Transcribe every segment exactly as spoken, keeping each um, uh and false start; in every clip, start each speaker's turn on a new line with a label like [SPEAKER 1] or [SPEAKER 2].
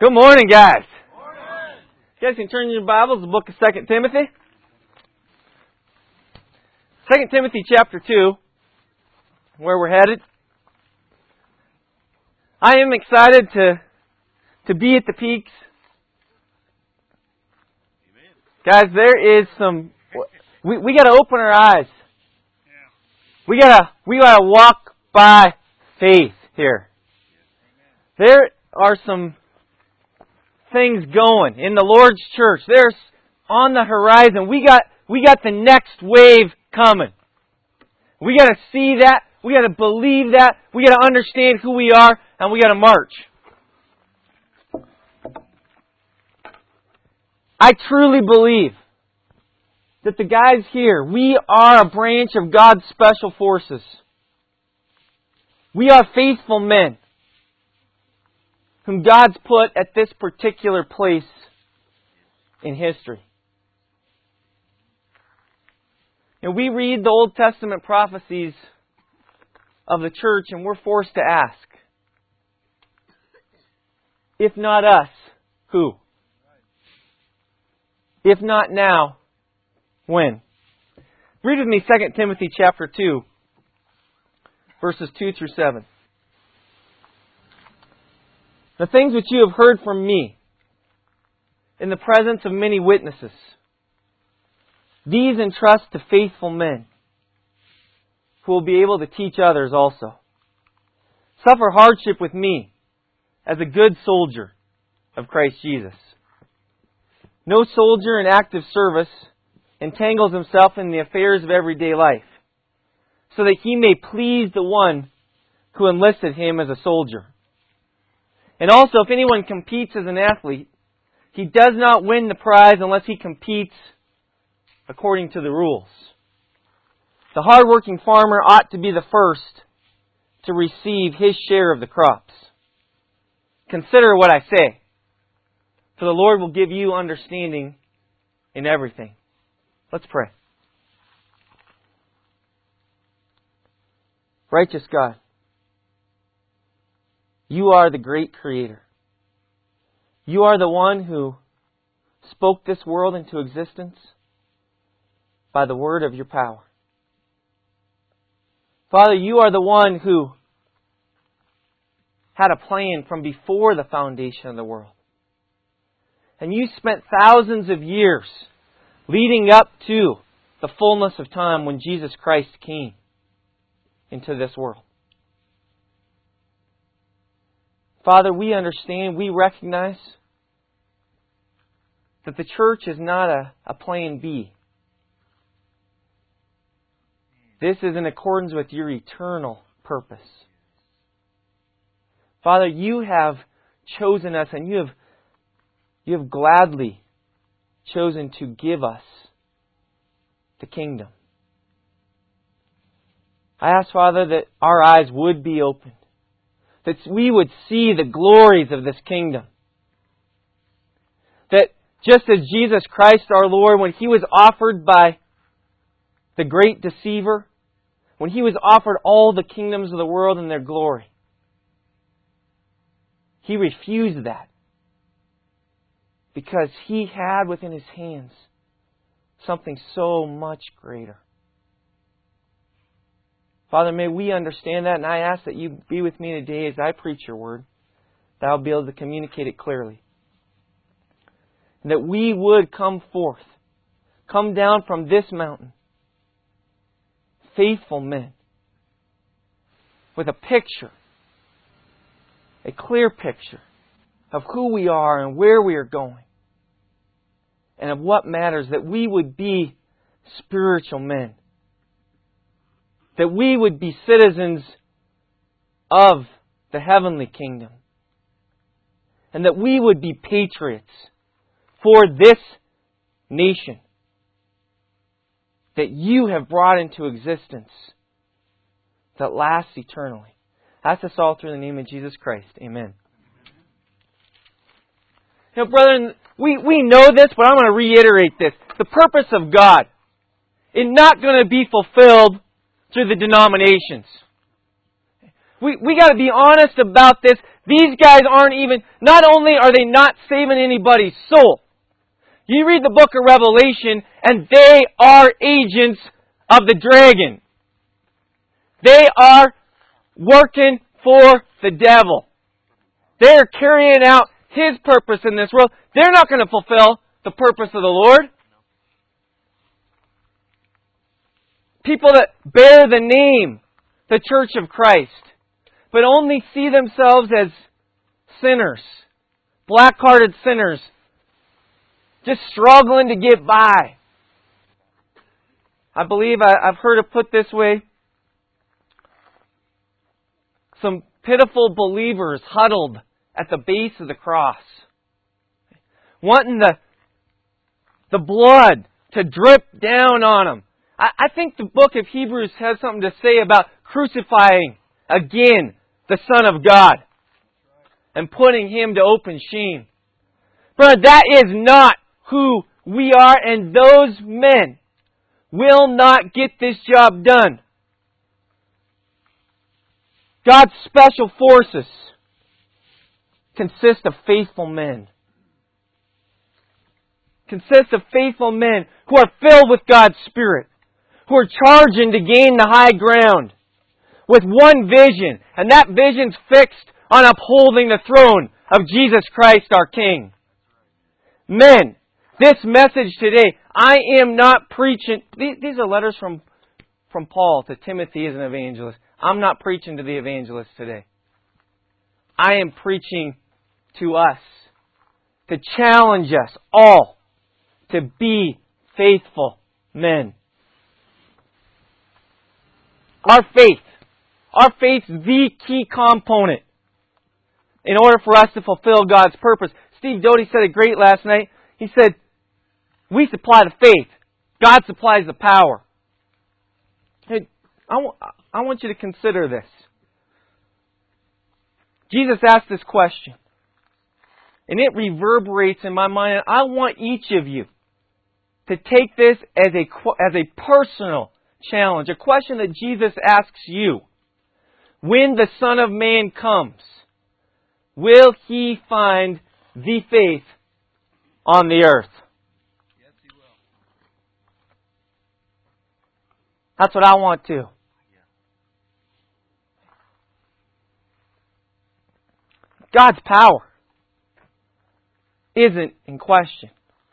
[SPEAKER 1] Good morning, guys. Morning. You guys can turn in your Bibles to the book of Second Timothy. Second Timothy chapter two, where we're headed. I am excited to to be at the Peaks. Amen. Guys, there is some. We we got to open our eyes. Yeah. We gotta we gotta walk by faith here. Yeah. There are some things going in the Lord's church. There's on the horizon. We got we got the next wave coming. We got to see that. We got to believe that. We got to understand who we are, and we got to march. I truly believe that the guys here, we are a branch of God's special forces. We are faithful men whom God's put at this particular place in history. And we read the Old Testament prophecies of the church and we're forced to ask, if not us, who? If not now, when? Read with me Second Timothy chapter two, verses two through seven. The things which you have heard from me in the presence of many witnesses, these entrust to faithful men who will be able to teach others also. Suffer hardship with me as a good soldier of Christ Jesus. No soldier in active service entangles himself in the affairs of everyday life, so that he may please the one who enlisted him as a soldier. And also, if anyone competes as an athlete, he does not win the prize unless he competes according to the rules. The hard-working farmer ought to be the first to receive his share of the crops. Consider what I say, for the Lord will give you understanding in everything. Let's pray. Righteous God, You are the great Creator. You are the one who spoke this world into existence by the word of Your power. Father, You are the one who had a plan from before the foundation of the world. And You spent thousands of years leading up to the fullness of time when Jesus Christ came into this world. Father, we understand, we recognize that the church is not a, a plan B. This is in accordance with Your eternal purpose. Father, You have chosen us and You have, you have gladly chosen to give us the kingdom. I ask, Father, that our eyes would be opened, that we would see the glories of this kingdom. That just as Jesus Christ our Lord, when He was offered by the great deceiver, when He was offered all the kingdoms of the world and their glory, He refused that because He had within His hands something so much greater. Father, may we understand that, and I ask that You be with me today as I preach Your word, that I'll be able to communicate it clearly. And that we would come forth, come down from this mountain, faithful men, with a picture, a clear picture of who we are and where we are going, and of what matters, that we would be spiritual men. That we would be citizens of the heavenly kingdom. And that we would be patriots for this nation that You have brought into existence that lasts eternally. I ask this all through the name of Jesus Christ. Amen. Now, brethren, we, we know this, but I'm going to reiterate this. The purpose of God is not going to be fulfilled through the denominations. We we got to be honest about this. These guys aren't even, not only are they not saving anybody's soul, you read the book of Revelation and they are agents of the dragon. They are working for the devil. They are carrying out his purpose in this world. They're not going to fulfill the purpose of the Lord. People that bear the name, the Church of Christ, but only see themselves as sinners, black-hearted sinners, just struggling to get by. I believe I, I've heard it put this way. Some pitiful believers huddled at the base of the cross, wanting the, the blood to drip down on them. I, I think the book of Hebrews has something to say about crucifying again the Son of God and putting Him to open shame. Brother, that is not who we are, and those men will not get this job done. God's special forces consist of faithful men. Consist of faithful men who are filled with God's Spirit, who are charging to gain the high ground with one vision, and that vision's fixed on upholding the throne of Jesus Christ our King. Men, this message today, I am not preaching. These are letters from, from Paul to Timothy as an evangelist. I'm not preaching to the evangelist today. I am preaching to us to challenge us all to be faithful men. Our faith, our faith is the key component in order for us to fulfill God's purpose. Steve Doty said it great last night. He said, we supply the faith. God supplies the power. Hey, I, w- I want you to consider this. Jesus asked this question, and it reverberates in my mind, and I want each of you to take this as a, as a personal challenge, a question that Jesus asks you. When the Son of Man comes, will He find the faith on the earth?
[SPEAKER 2] Yes, He will.
[SPEAKER 1] That's what I want to. God's power isn't in question.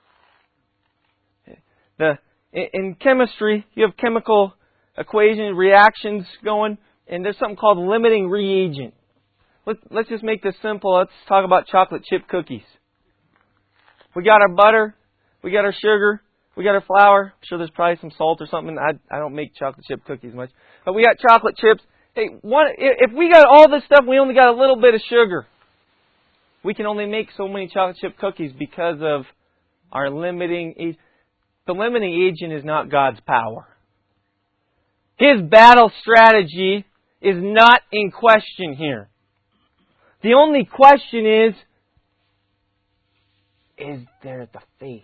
[SPEAKER 1] The, in chemistry, you have chemical equation reactions going, and there's something called limiting reagent. Let's, let's just make this simple. Let's talk about chocolate chip cookies. We got our butter, we got our sugar, we got our flour. I'm sure there's probably some salt or something. I, I don't make chocolate chip cookies much. But we got chocolate chips. Hey, one, if we got all this stuff, we only got a little bit of sugar. We can only make so many chocolate chip cookies because of our limiting agent. The limiting agent is not God's power. His battle strategy is not in question here. The only question is, is there the faith?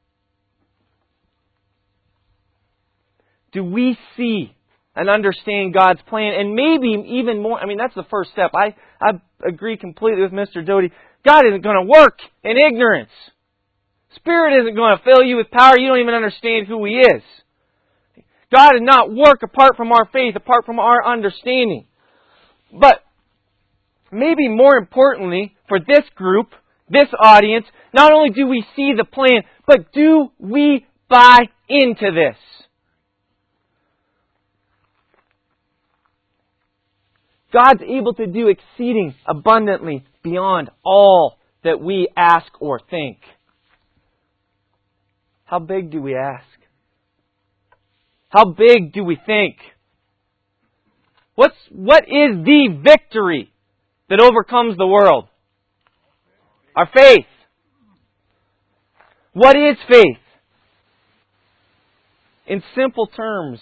[SPEAKER 1] Do we see and understand God's plan? And maybe even more, I mean, that's the first step. I, I agree completely with Mister Doty. God isn't going to work in ignorance. Spirit isn't going to fill you with power. You don't even understand who He is. God does not work apart from our faith, apart from our understanding. But maybe more importantly, for this group, this audience, not only do we see the plan, but do we buy into this? God's able to do exceeding abundantly beyond all that we ask or think. How big do we ask? How big do we think? What's, what is the victory that overcomes the world? Our faith. What is faith? In simple terms,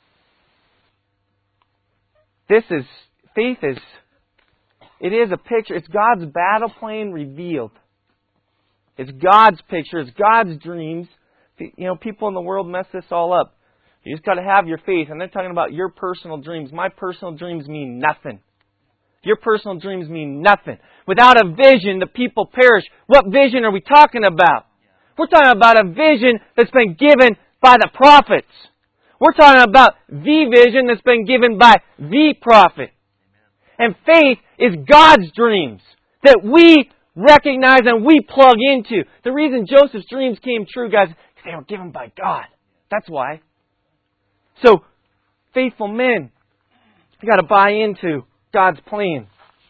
[SPEAKER 1] this is, faith is, it is a picture. It's God's battle plan revealed. It's God's picture. It's God's dreams. You know, people in the world mess this all up. You just got to have your faith. And they're talking about your personal dreams. My personal dreams mean nothing. Your personal dreams mean nothing. Without a vision, the people perish. What vision are we talking about? We're talking about a vision that's been given by the prophets. We're talking about the vision that's been given by the prophet. And faith is God's dreams that we recognize and we plug into. The reason Joseph's dreams came true, guys, is they were given by God. That's why. So, faithful men, you got to buy into God's plan.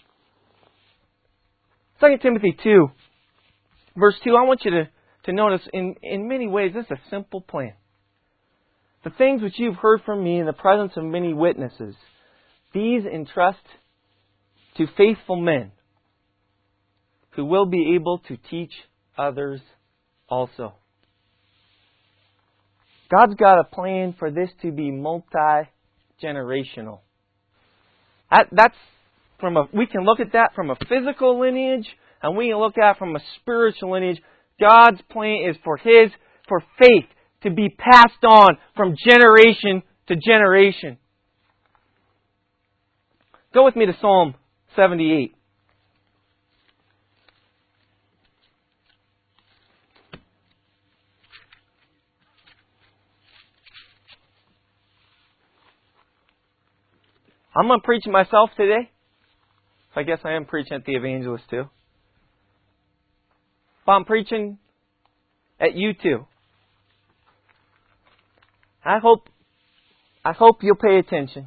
[SPEAKER 1] Second Timothy two, verse two, I want you to, to notice in, in many ways this is a simple plan. The things which you've heard from me in the presence of many witnesses, these entrust to faithful men who will be able to teach others also. God's got a plan for this to be multi-generational. That, that's from a, we can look at that from a physical lineage, and we can look at it from a spiritual lineage. God's plan is for His, for faith to be passed on from generation to generation. Go with me to Psalm seventy-eight. I'm going to preach myself today. I guess I am preaching at the evangelist too. But I'm preaching at you too. I hope, I hope you'll pay attention.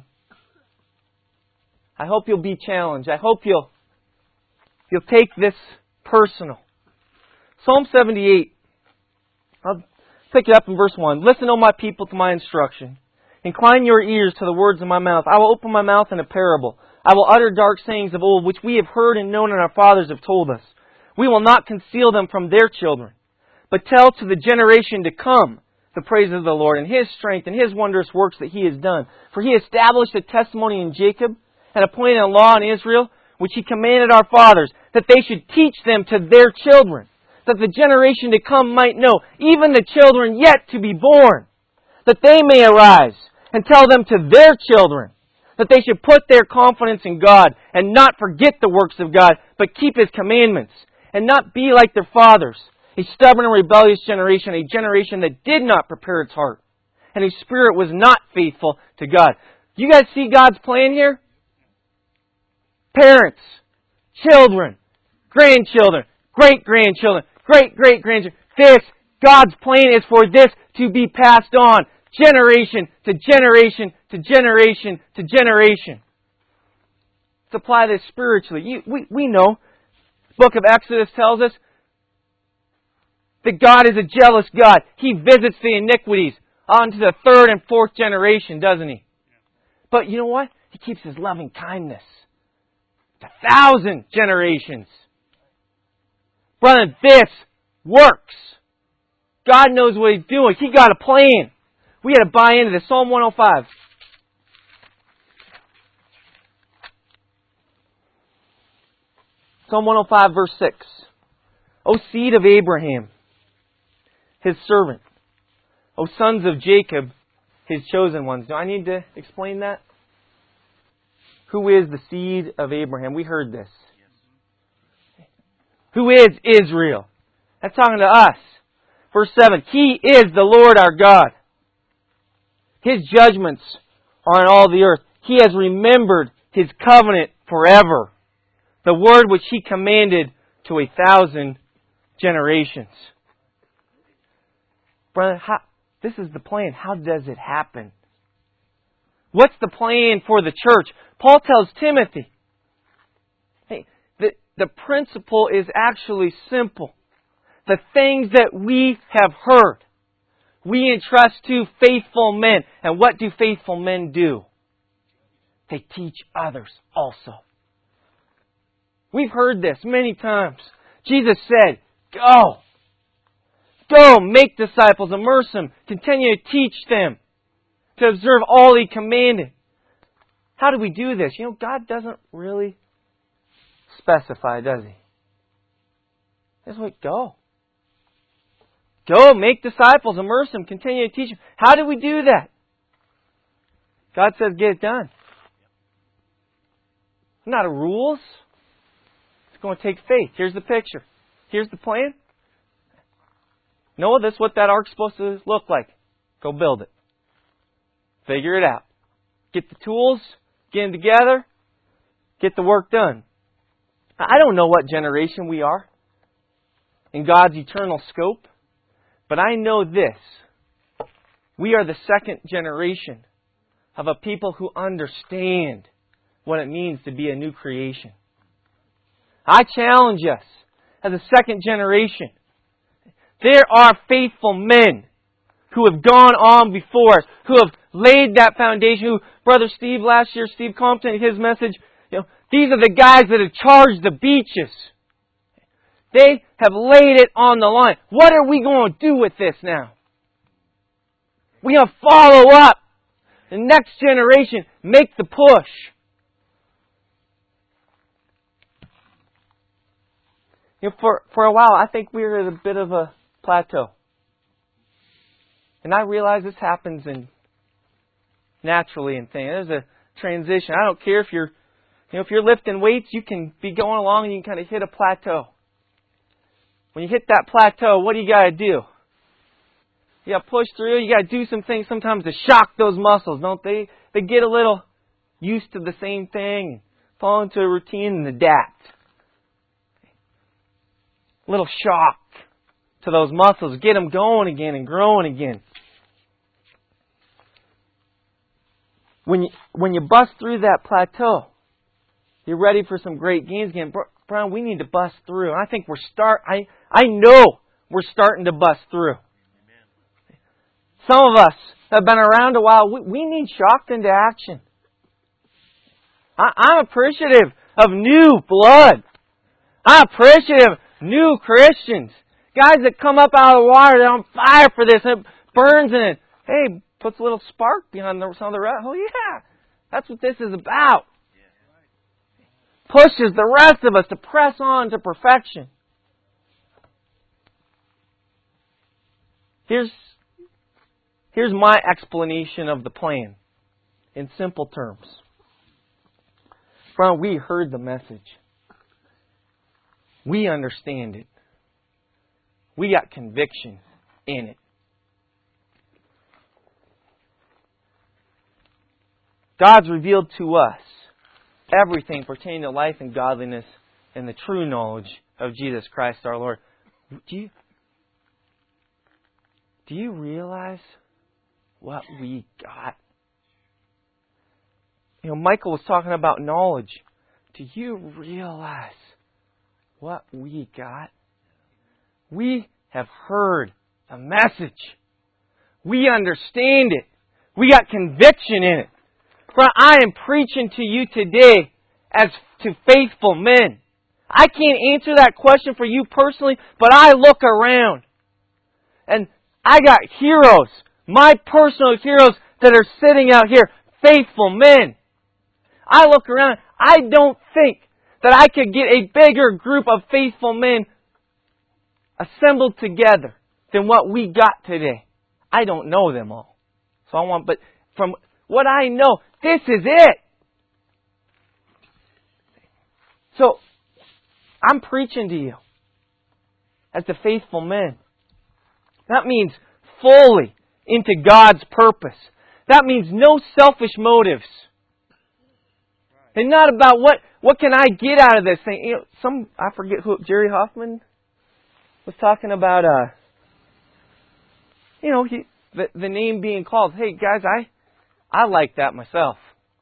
[SPEAKER 1] I hope you'll be challenged. I hope you'll, you'll take this personal. Psalm seventy-eight. I'll pick it up in verse one. Listen, O my people, to my instruction. Incline your ears to the words of my mouth. I will open my mouth in a parable. I will utter dark sayings of old, which we have heard and known and our fathers have told us. We will not conceal them from their children, but tell to the generation to come the praises of the Lord and His strength and His wondrous works that He has done. For He established a testimony in Jacob and appointed a law in Israel, which He commanded our fathers, that they should teach them to their children, that the generation to come might know, even the children yet to be born, that they may arise and tell them to their children, that they should put their confidence in God and not forget the works of God, but keep His commandments, and not be like their fathers, a stubborn and rebellious generation, a generation that did not prepare its heart, and whose spirit was not faithful to God. You guys see God's plan here? Parents, children, grandchildren, great-grandchildren, great-great-grandchildren. This, God's plan is for this to be passed on. Generation to generation to generation to generation. Let's apply this spiritually. You, we, we know, the book of Exodus tells us that God is a jealous God. He visits the iniquities onto the third and fourth generation, doesn't He? But you know what? He keeps His loving kindness to a thousand generations. Brother, this works. God knows what He's doing. He got a plan. We got to buy into this. Psalm one oh five. Psalm one oh five, verse six. O seed of Abraham, His servant. O sons of Jacob, His chosen ones. Do I need to explain that? Who is the seed of Abraham? We heard this. Who is Israel? That's talking to us. Verse seven. He is the Lord our God. His judgments are on all the earth. He has remembered His covenant forever. The word which He commanded to a thousand generations. Brother, how, this is the plan. How does it happen? What's the plan for the church? Paul tells Timothy, hey, the, the principle is actually simple. The things that we have heard, we entrust to faithful men. And what do faithful men do? They teach others also. We've heard this many times. Jesus said, Go. Go, make disciples, immerse them, continue to teach them to observe all He commanded. How do we do this? You know, God doesn't really specify, does He? Just like, go. Go, make disciples, immerse them, continue to teach them. How do we do that? God says, get it done. not a rules. It's going to take faith. Here's the picture. Here's the plan. Noah, this is what that ark's supposed to look like. Go build it. Figure it out. Get the tools. Get them together. Get the work done. I don't know what generation we are in God's eternal scope, but I know this. We are the second generation of a people who understand what it means to be a new creation. I challenge us as a second generation. There are faithful men who have gone on before us, who have laid that foundation, who, Brother Steve last year, Steve Compton, his message, you know, these are the guys that have charged the beaches. They have laid it on the line. What are we going to do with this now? We have to follow up. The next generation, make the push. You know, for, for a while, I think we were at a bit of a plateau. And I realize this happens in naturally in things. There's a transition. I don't care if you're, you know, if you're lifting weights, you can be going along and you can kind of hit a plateau. When you hit that plateau, what do you got to do? You got to push through. You got to do some things sometimes to shock those muscles, don't they? They get a little used to the same thing, fall into a routine and adapt. A little shock to those muscles, get them going again and growing again. When you when you bust through that plateau, you're ready for some great gains again. Brian, we need to bust through. I think we're start. I I know we're starting to bust through. Some of us have been around a while. We, we need shocked into action. I, I'm appreciative of new blood. I'm appreciative of new Christians. Guys that come up out of the water, they're on fire for this. And it burns in it. Hey, puts a little spark behind the, some of the rest. Oh yeah, that's what this is about. Pushes the rest of us to press on to perfection. Here's Here's my explanation of the plan in simple terms. Friend, we heard the message. We understand it. We got conviction in it. God's revealed to us everything pertaining to life and godliness and the true knowledge of Jesus Christ our Lord. Do you, do you realize what we got? You know, Michael was talking about knowledge. Do you realize what we got? We have heard the message. We understand it. We got conviction in it. Friend, I am preaching to you today as to faithful men. I can't answer that question for you personally, but I look around and I got heroes, my personal heroes that are sitting out here, faithful men. I look around, I don't think that I could get a bigger group of faithful men assembled together than what we got today. I don't know them all. So I want, but from what I know, this is it. So, I'm preaching to you as the faithful men. That means fully into God's purpose. That means no selfish motives. And not about what, what can I get out of this thing. You know, some, I forget who, Jerry Hoffman was talking about, uh, you know, he, the, the name being called. Hey guys, I, I like that myself.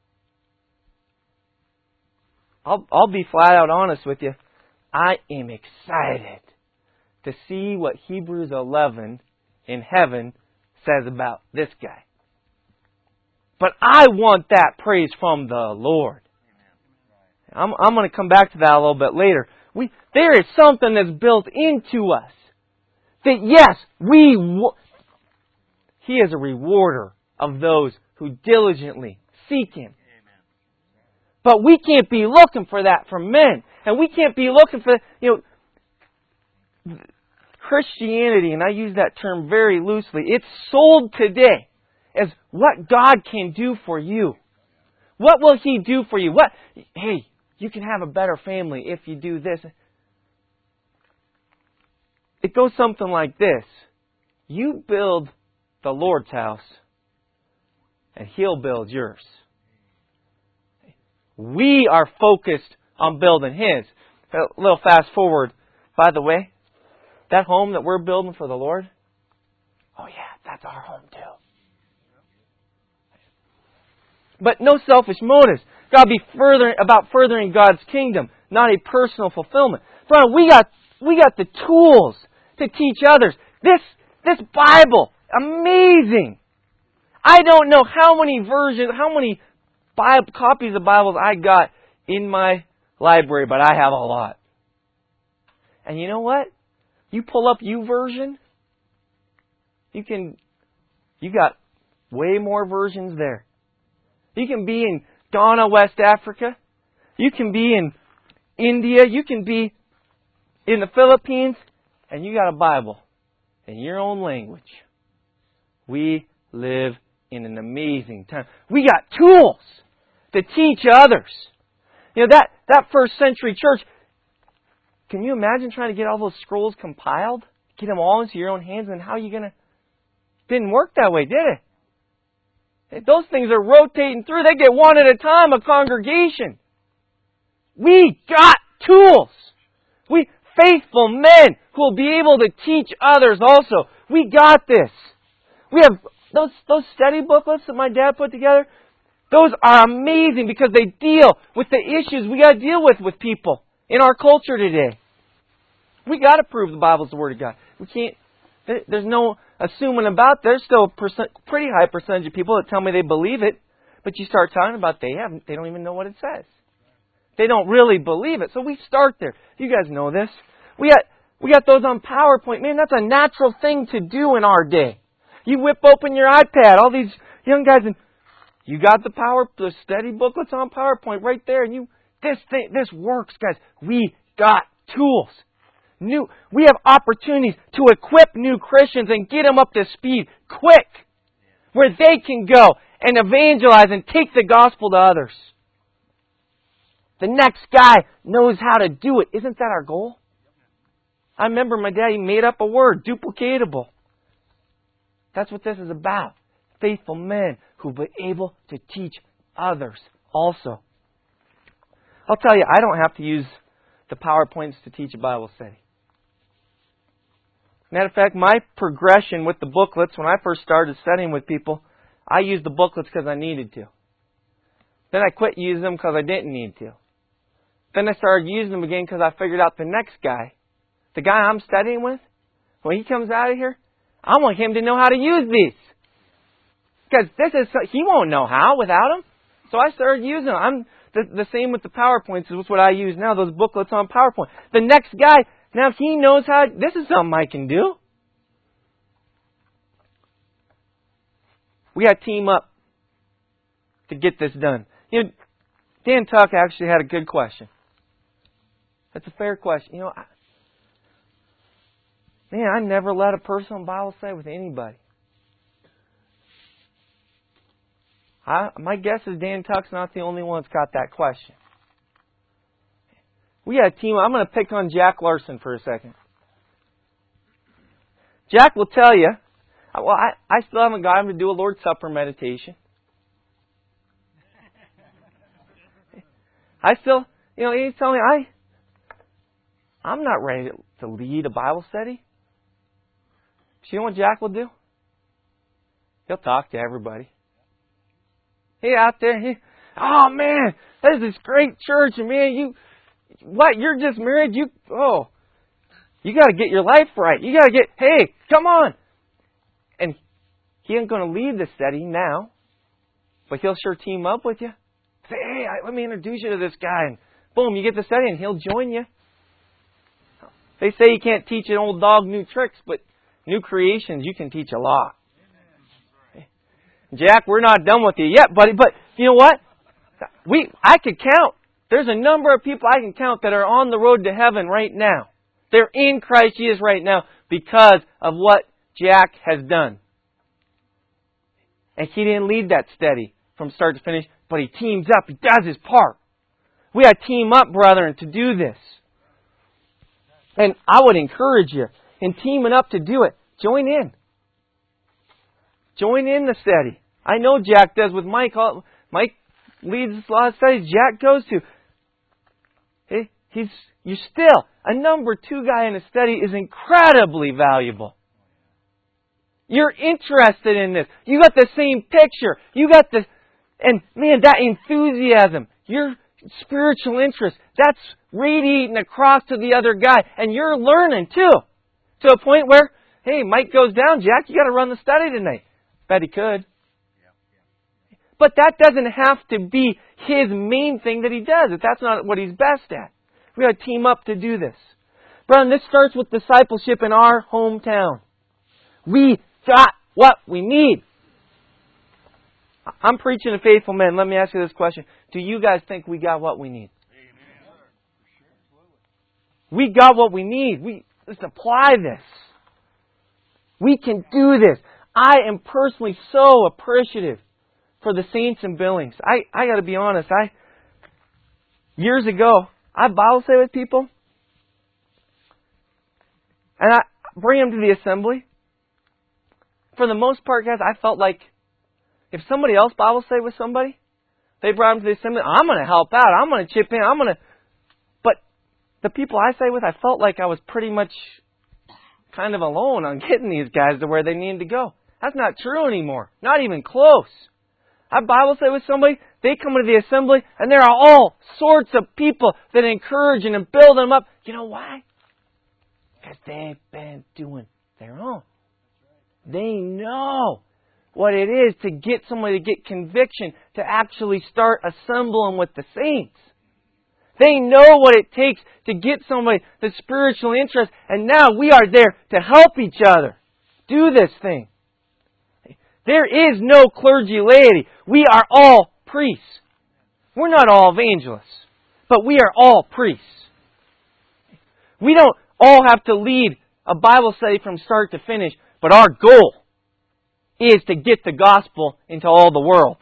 [SPEAKER 1] I'll, I'll be flat out honest with you. I am excited to see what Hebrews eleven in heaven says about this guy. But I want that praise from the Lord. I'm, I'm going to come back to that a little bit later. We, there is something that's built into us. That yes, we, He is a rewarder of those who diligently seek Him. But we can't be looking for that from men. And we can't be looking for, you know, Christianity, and I use that term very loosely, it's sold today as what God can do for you. What will He do for you? What? Hey, You can have a better family if you do this. It goes something like this. You build the Lord's house, and He'll build yours. We are focused on building His. A little fast forward. By the way, that home that we're building for the Lord, oh yeah, that's our home too. But no selfish motives. Got to be further about furthering God's kingdom, not a personal fulfillment. Brother, we got we got the tools to teach others. This this Bible, amazing. I don't know how many versions, how many Bible, copies of Bibles I got in my library, but I have a lot. And you know what? You pull up YouVersion, you can, you got way more versions there. You can be in Ghana, West Africa. You can be in India. You can be in the Philippines. And you got a Bible in your own language. We live in an amazing time. We got tools to teach others. You know, that, that first century church, can you imagine trying to get all those scrolls compiled? Get them all into your own hands, and how are you going to... Didn't work that way, did it? Those things are rotating through. They get one at a time, a congregation. We got tools. We faithful men who will be able to teach others also. We got this. We have those those study booklets that my dad put together. Those are amazing because they deal with the issues we got to deal with with people in our culture today. We got to prove the Bible's the Word of God. We can't. There, there's no assuming about. There's still a percent, pretty high percentage of people that tell me they believe it, but you start talking about they haven't. They don't even know what it says. They don't really believe it. So we start there. You guys know this. We got we got those on PowerPoint. Man, that's a natural thing to do in our day. You whip open your iPad. All these young guys, and you got the power the study booklets on PowerPoint right there. And you this thing this works, guys. We got tools. New, we have opportunities to equip new Christians and get them up to speed quick, where they can go and evangelize and take the gospel to others. The next guy knows how to do it. Isn't that our goal? I remember my dad, he made up a word, duplicatable. That's what this is about. Faithful men who will be able to teach others also. I'll tell you, I don't have to use the PowerPoints to teach a Bible study. Matter of fact, my progression with the booklets, when I first started studying with people, I used the booklets because I needed to. Then I quit using them because I didn't need to. Then I started using them again because I figured out the next guy, the guy I'm studying with, when he comes out of here, I want him to know how to use these. Because this is, he won't know how without them. So I started using them. I'm the, the same with the PowerPoints is what I use now, those booklets on PowerPoint. The next guy, now he knows how, this is something I can do. We got to team up to get this done. You know, Dan Tuck actually had a good question. That's a fair question. You know, I, man, I never led a personal Bible study with anybody. I, my guess is Dan Tuck's not the only one that's got that question. We got a team. I'm going to pick on Jack Larson for a second. Jack will tell you, well, I, I still haven't got him to do a Lord's Supper meditation. I still, you know, he's telling me, I, I'm not ready to lead a Bible study. So you know what Jack will do? He'll talk to everybody. He out there, he, oh man, there's this great church, and man, you, what, you're just married, you, oh, you got to get your life right. You got to get, hey, come on. And he ain't going to lead the study now, but he'll sure team up with you. Say, hey, let me introduce you to this guy. And boom, you get the study and he'll join you. They say you can't teach an old dog new tricks, but new creations you can teach a lot. Jack, we're not done with you yet, buddy. But you know what? We I could count. There's a number of people I can count that are on the road to heaven right now. They're in Christ Jesus right now because of what Jack has done. And he didn't lead that study from start to finish, but he teams up. He does his part. We got to team up, brethren, to do this. And I would encourage you, in teaming up to do it, join in. Join in the study. I know Jack does with Mike. Mike leads a lot of studies Jack goes to. Hey, he's you're still a number two guy in a study is incredibly valuable. You're interested in this. You got the same picture. You got the and man, that enthusiasm, your spiritual interest, that's radiating across to the other guy, and you're learning too. To a point where, hey, Mike goes down, Jack, you got to run the study tonight. Bet he could. But that doesn't have to be his main thing that he does. If that's not what he's best at. We got to team up to do this. Brethren, this starts with discipleship in our hometown. We got what we need. I'm preaching to faithful men. Let me ask you this question. Do you guys think we got what we need? We got what we need. We let's apply this. We can do this. I am personally so appreciative for the saints in Billings. I, I got to be honest. I years ago, I Bible study with people, and I bring them to the assembly. For the most part, guys, I felt like if somebody else Bible studied with somebody, they brought them to the assembly. I'm going to help out. I'm going to chip in. I'm going to. But the people I studied with, I felt like I was pretty much kind of alone on getting these guys to where they needed to go. That's not true anymore. Not even close. I Bible study with somebody, they come into the assembly, and there are all sorts of people that encourage and build them up. You know why? Because they've been doing their own. They know what it is to get somebody to get conviction, to actually start assembling with the saints. They know what it takes to get somebody the spiritual interest, and now we are there to help each other do this thing. There is no clergy laity. We are all priests. We're not all evangelists, but we are all priests. We don't all have to lead a Bible study from start to finish, but our goal is to get the gospel into all the world.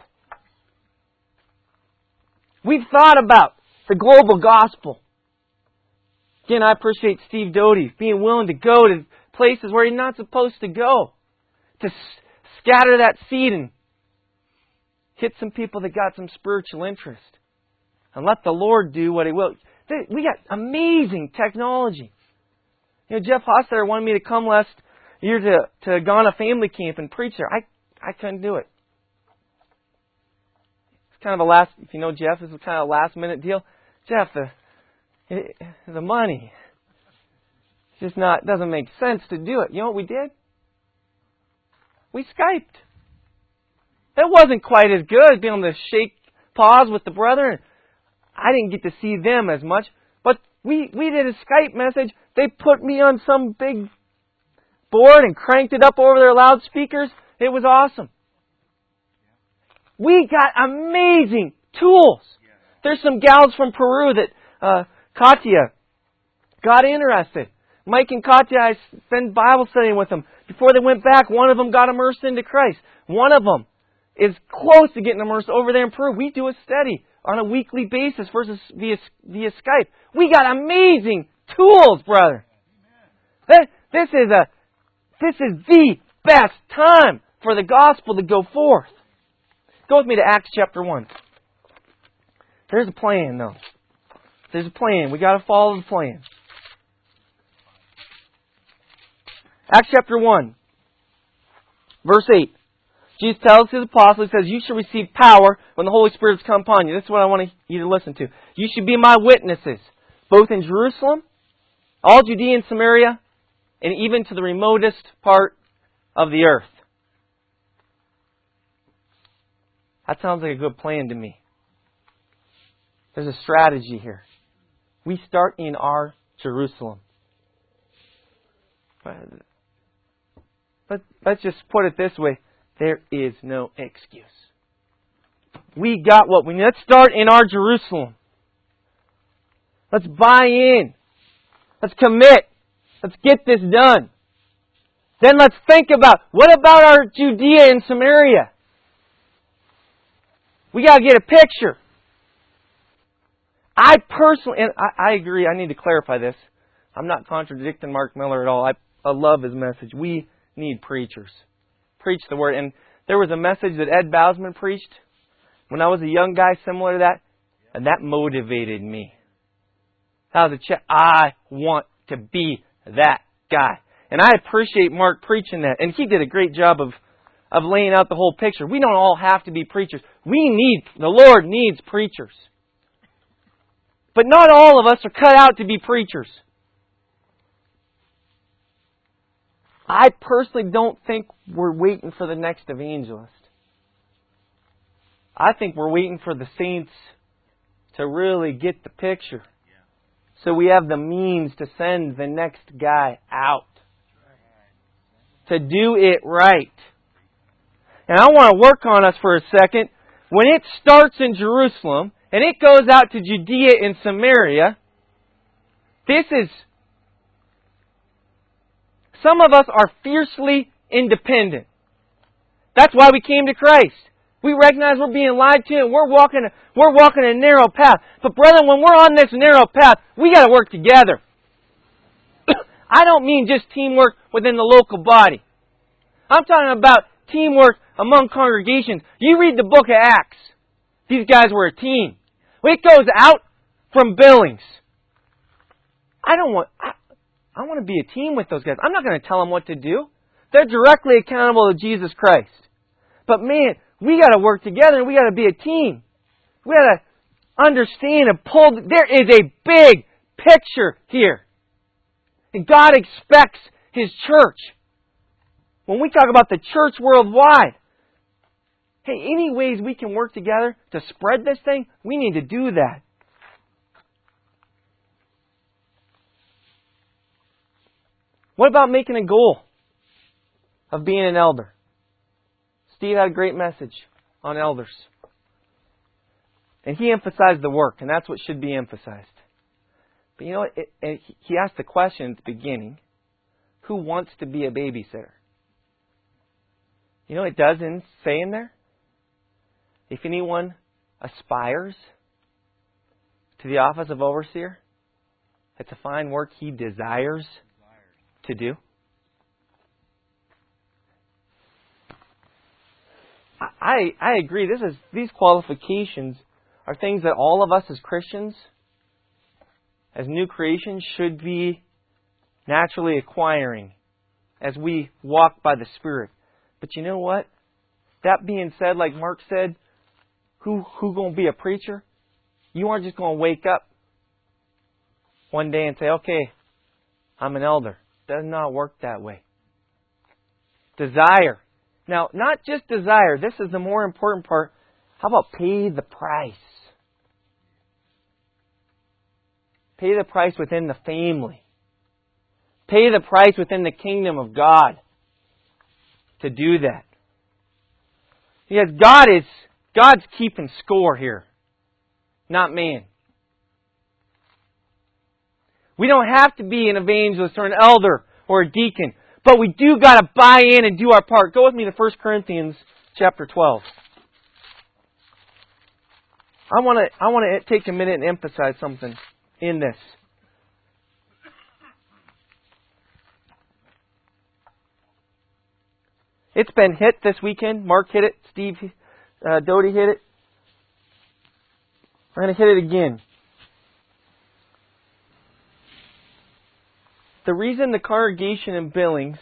[SPEAKER 1] We've thought about the global gospel. Again, I appreciate Steve Doty being willing to go to places where he's not supposed to go, to scatter that seed and hit some people that got some spiritual interest. And let the Lord do what He will. We got amazing technology. You know, Jeff Hostetler wanted me to come last year to, to Ghana Family Camp and preach there. I, I couldn't do it. It's kind of a last, if you know Jeff, this is kind of a last minute deal. Jeff, the, the money, it's just not, doesn't make sense to do it. You know what we did? We Skyped. It wasn't quite as good being able to shake paws with the brother. I didn't get to see them as much. But we, we did a Skype message. They put me on some big board and cranked it up over their loudspeakers. It was awesome. We got amazing tools. There's some gals from Peru that uh, Katya got interested. Mike and Katya, I spent Bible studying with them. Before they went back, one of them got immersed into Christ. One of them is close to getting immersed over there in Peru. We do a study on a weekly basis versus via, via Skype. We got amazing tools, brother. That, this is a this is the best time for the gospel to go forth. Go with me to Acts chapter one. There's a plan, though. There's a plan. We got to follow the plan. Acts chapter one, verse eight. Jesus tells His apostles, He says, you shall receive power when the Holy Spirit has come upon you. This is what I want you to listen to. You should be my witnesses, both in Jerusalem, all Judea and Samaria, and even to the remotest part of the earth. That sounds like a good plan to me. There's a strategy here. We start in our Jerusalem. But let's just put it this way. There is no excuse. We got what we need. Let's start in our Jerusalem. Let's buy in. Let's commit. Let's get this done. Then let's think about, what about our Judea and Samaria? We got to get a picture. I personally, and I, I agree, I need to clarify this. I'm not contradicting Mark Miller at all. I, I love his message. We need preachers. Preach the Word. And there was a message that Ed Bousman preached when I was a young guy similar to that, and that motivated me. I was a ch- I want to be that guy. And I appreciate Mark preaching that. And he did a great job of, of laying out the whole picture. We don't all have to be preachers. We need, the Lord needs preachers. But not all of us are cut out to be preachers. I personally don't think we're waiting for the next evangelist. I think we're waiting for the saints to really get the picture. So we have the means to send the next guy out. To do it right. And I want to work on us for a second. When it starts in Jerusalem, and it goes out to Judea and Samaria, this is... Some of us are fiercely independent. That's why we came to Christ. We recognize we're being lied to and we're walking, we're walking a narrow path. But brethren, when we're on this narrow path, we got to work together. I don't mean just teamwork within the local body. I'm talking about teamwork among congregations. You read the book of Acts. These guys were a team. When it goes out from Billings, I don't want... I, I want to be a team with those guys. I'm not going to tell them what to do. They're directly accountable to Jesus Christ. But man, we got to work together and we got to be a team. We got to understand and pull. There is a big picture here. And God expects His church. When we talk about the church worldwide, hey, any ways we can work together to spread this thing, we need to do that. What about making a goal of being an elder? Steve had a great message on elders. And he emphasized the work, and that's what should be emphasized. But you know what? It, it, he asked the question at the beginning, who wants to be a babysitter? You know what it does in say in there? If anyone aspires to the office of overseer, it's a fine work he desires to do. I I agree. This is these qualifications are things that all of us as Christians, as new creations, should be naturally acquiring as we walk by the Spirit. But you know what? That being said, like Mark said, who who gonna be a preacher? You aren't just gonna wake up one day and say, "Okay, I'm an elder." Does not work that way. Desire. Now, not just desire. This is the more important part. How about pay the price? Pay the price within the family. Pay the price within the kingdom of God to do that. Because God is God's keeping score here, not man. We don't have to be an evangelist or an elder or a deacon, but we do got to buy in and do our part. Go with me to First Corinthians chapter twelve. I want to I want to take a minute and emphasize something in this. It's been hit this weekend. Mark hit it. Steve uh, Doty hit it. We're going to hit it again. The reason the congregation in Billings,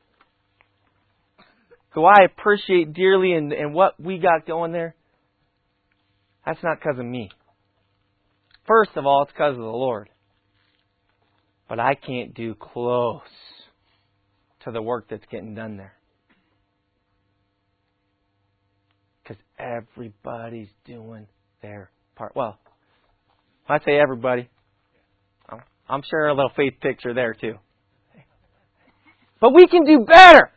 [SPEAKER 1] who I appreciate dearly and, and what we got going there, that's not because of me. First of all, it's because of the Lord. But I can't do close to the work that's getting done there. Because everybody's doing their part. Well, when I say everybody, I'm sure a little faith picture there too. But we can do better.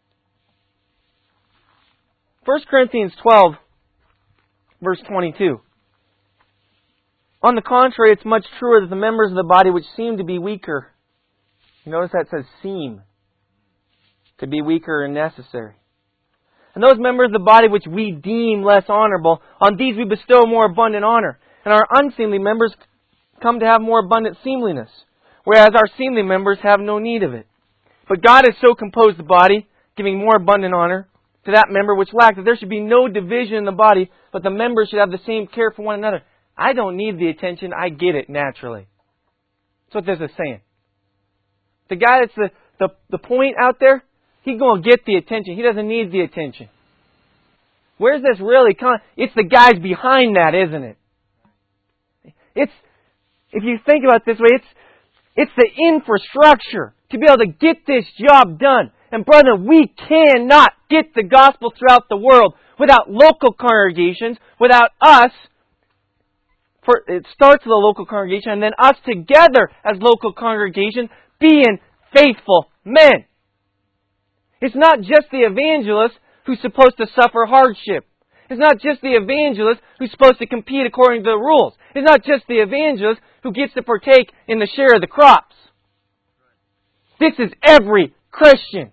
[SPEAKER 1] First Corinthians twelve, verse twenty-two. On the contrary, it's much truer that the members of the body which seem to be weaker, you notice that says seem to be weaker and necessary. And those members of the body which we deem less honorable, on these we bestow more abundant honor. And our unseemly members come to have more abundant seemliness, whereas our seemly members have no need of it. But God has so composed the body, giving more abundant honor to that member which lacked, that there should be no division in the body, but the members should have the same care for one another. I don't need the attention, I get it naturally. That's what this is saying. The guy that's the, the, the point out there, he's going to get the attention. He doesn't need the attention. Where's this really coming? It's the guys behind that, isn't it? It's, if you think about it this way, it's, it's the infrastructure to be able to get this job done. And brother, we cannot get the gospel throughout the world without local congregations, without us. For, it starts with a local congregation, and then us together as local congregation being faithful men. It's not just the evangelist who's supposed to suffer hardship. It's not just the evangelist who's supposed to compete according to the rules. It's not just the evangelist who gets to partake in the share of the crops. This is every Christian.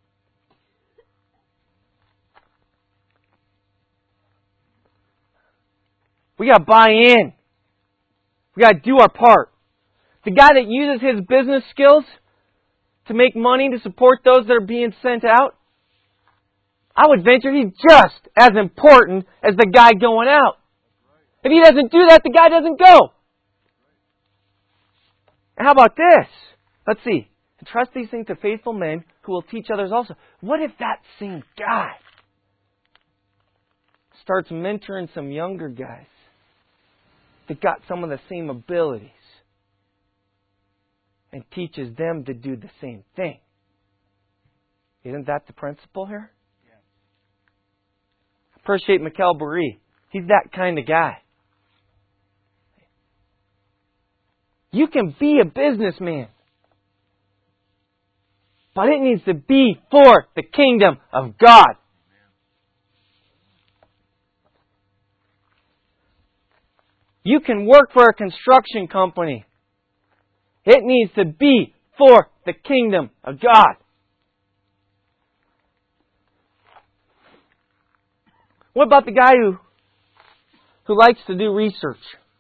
[SPEAKER 1] We got to buy in. We got to do our part. The guy that uses his business skills to make money to support those that are being sent out, I would venture he's just as important as the guy going out. If he doesn't do that, the guy doesn't go. And how about this? Let's see. Entrust these things to faithful men who will teach others also. What if that same guy starts mentoring some younger guys that got some of the same abilities and teaches them to do the same thing? Isn't that the principle here? Yeah. Appreciate Mikel Burry. He's that kind of guy. You can be a businessman, but it needs to be for the kingdom of God. You can work for a construction company. It needs to be for the kingdom of God. What about the guy who, who likes to do research?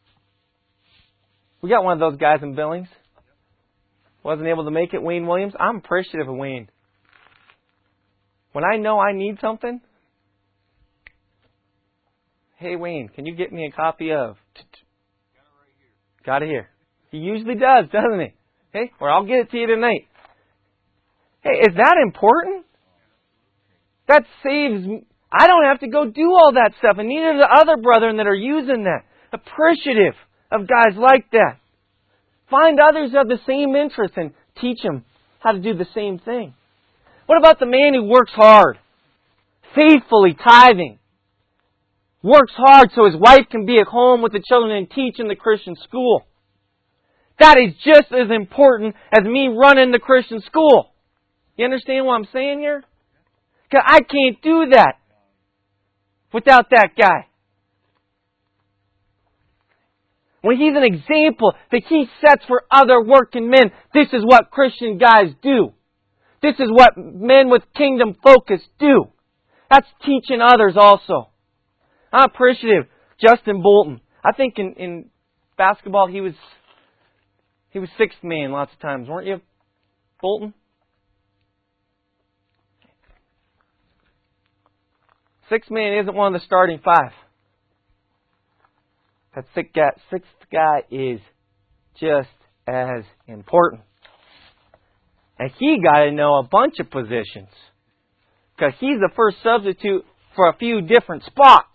[SPEAKER 1] We got one of those guys in Billings. Wasn't able to make it, Wayne Williams. I'm appreciative of Wayne. When I know I need something, hey Wayne, can you get me a copy of? Got it here. He usually does, doesn't he? Hey, or I'll get it to you tonight. Hey, is that important? That saves me. I don't have to go do all that stuff, and neither do the other brethren that are using that. Appreciative of guys like that. Find others who have the same interest and teach them how to do the same thing. What about the man who works hard, faithfully tithing, works hard so his wife can be at home with the children and teach in the Christian school? That is just as important as me running the Christian school. You understand what I'm saying here? Because I can't do that without that guy. When he's an example that he sets for other working men, this is what Christian guys do. This is what men with kingdom focus do. That's teaching others also. I'm appreciative. Justin Bolton. I think in, in basketball he was he was sixth man lots of times, weren't you, Bolton? Sixth man isn't one of the starting five. That sixth guy, sixth guy is just as important. And he got to know a bunch of positions. Because he's the first substitute for a few different spots.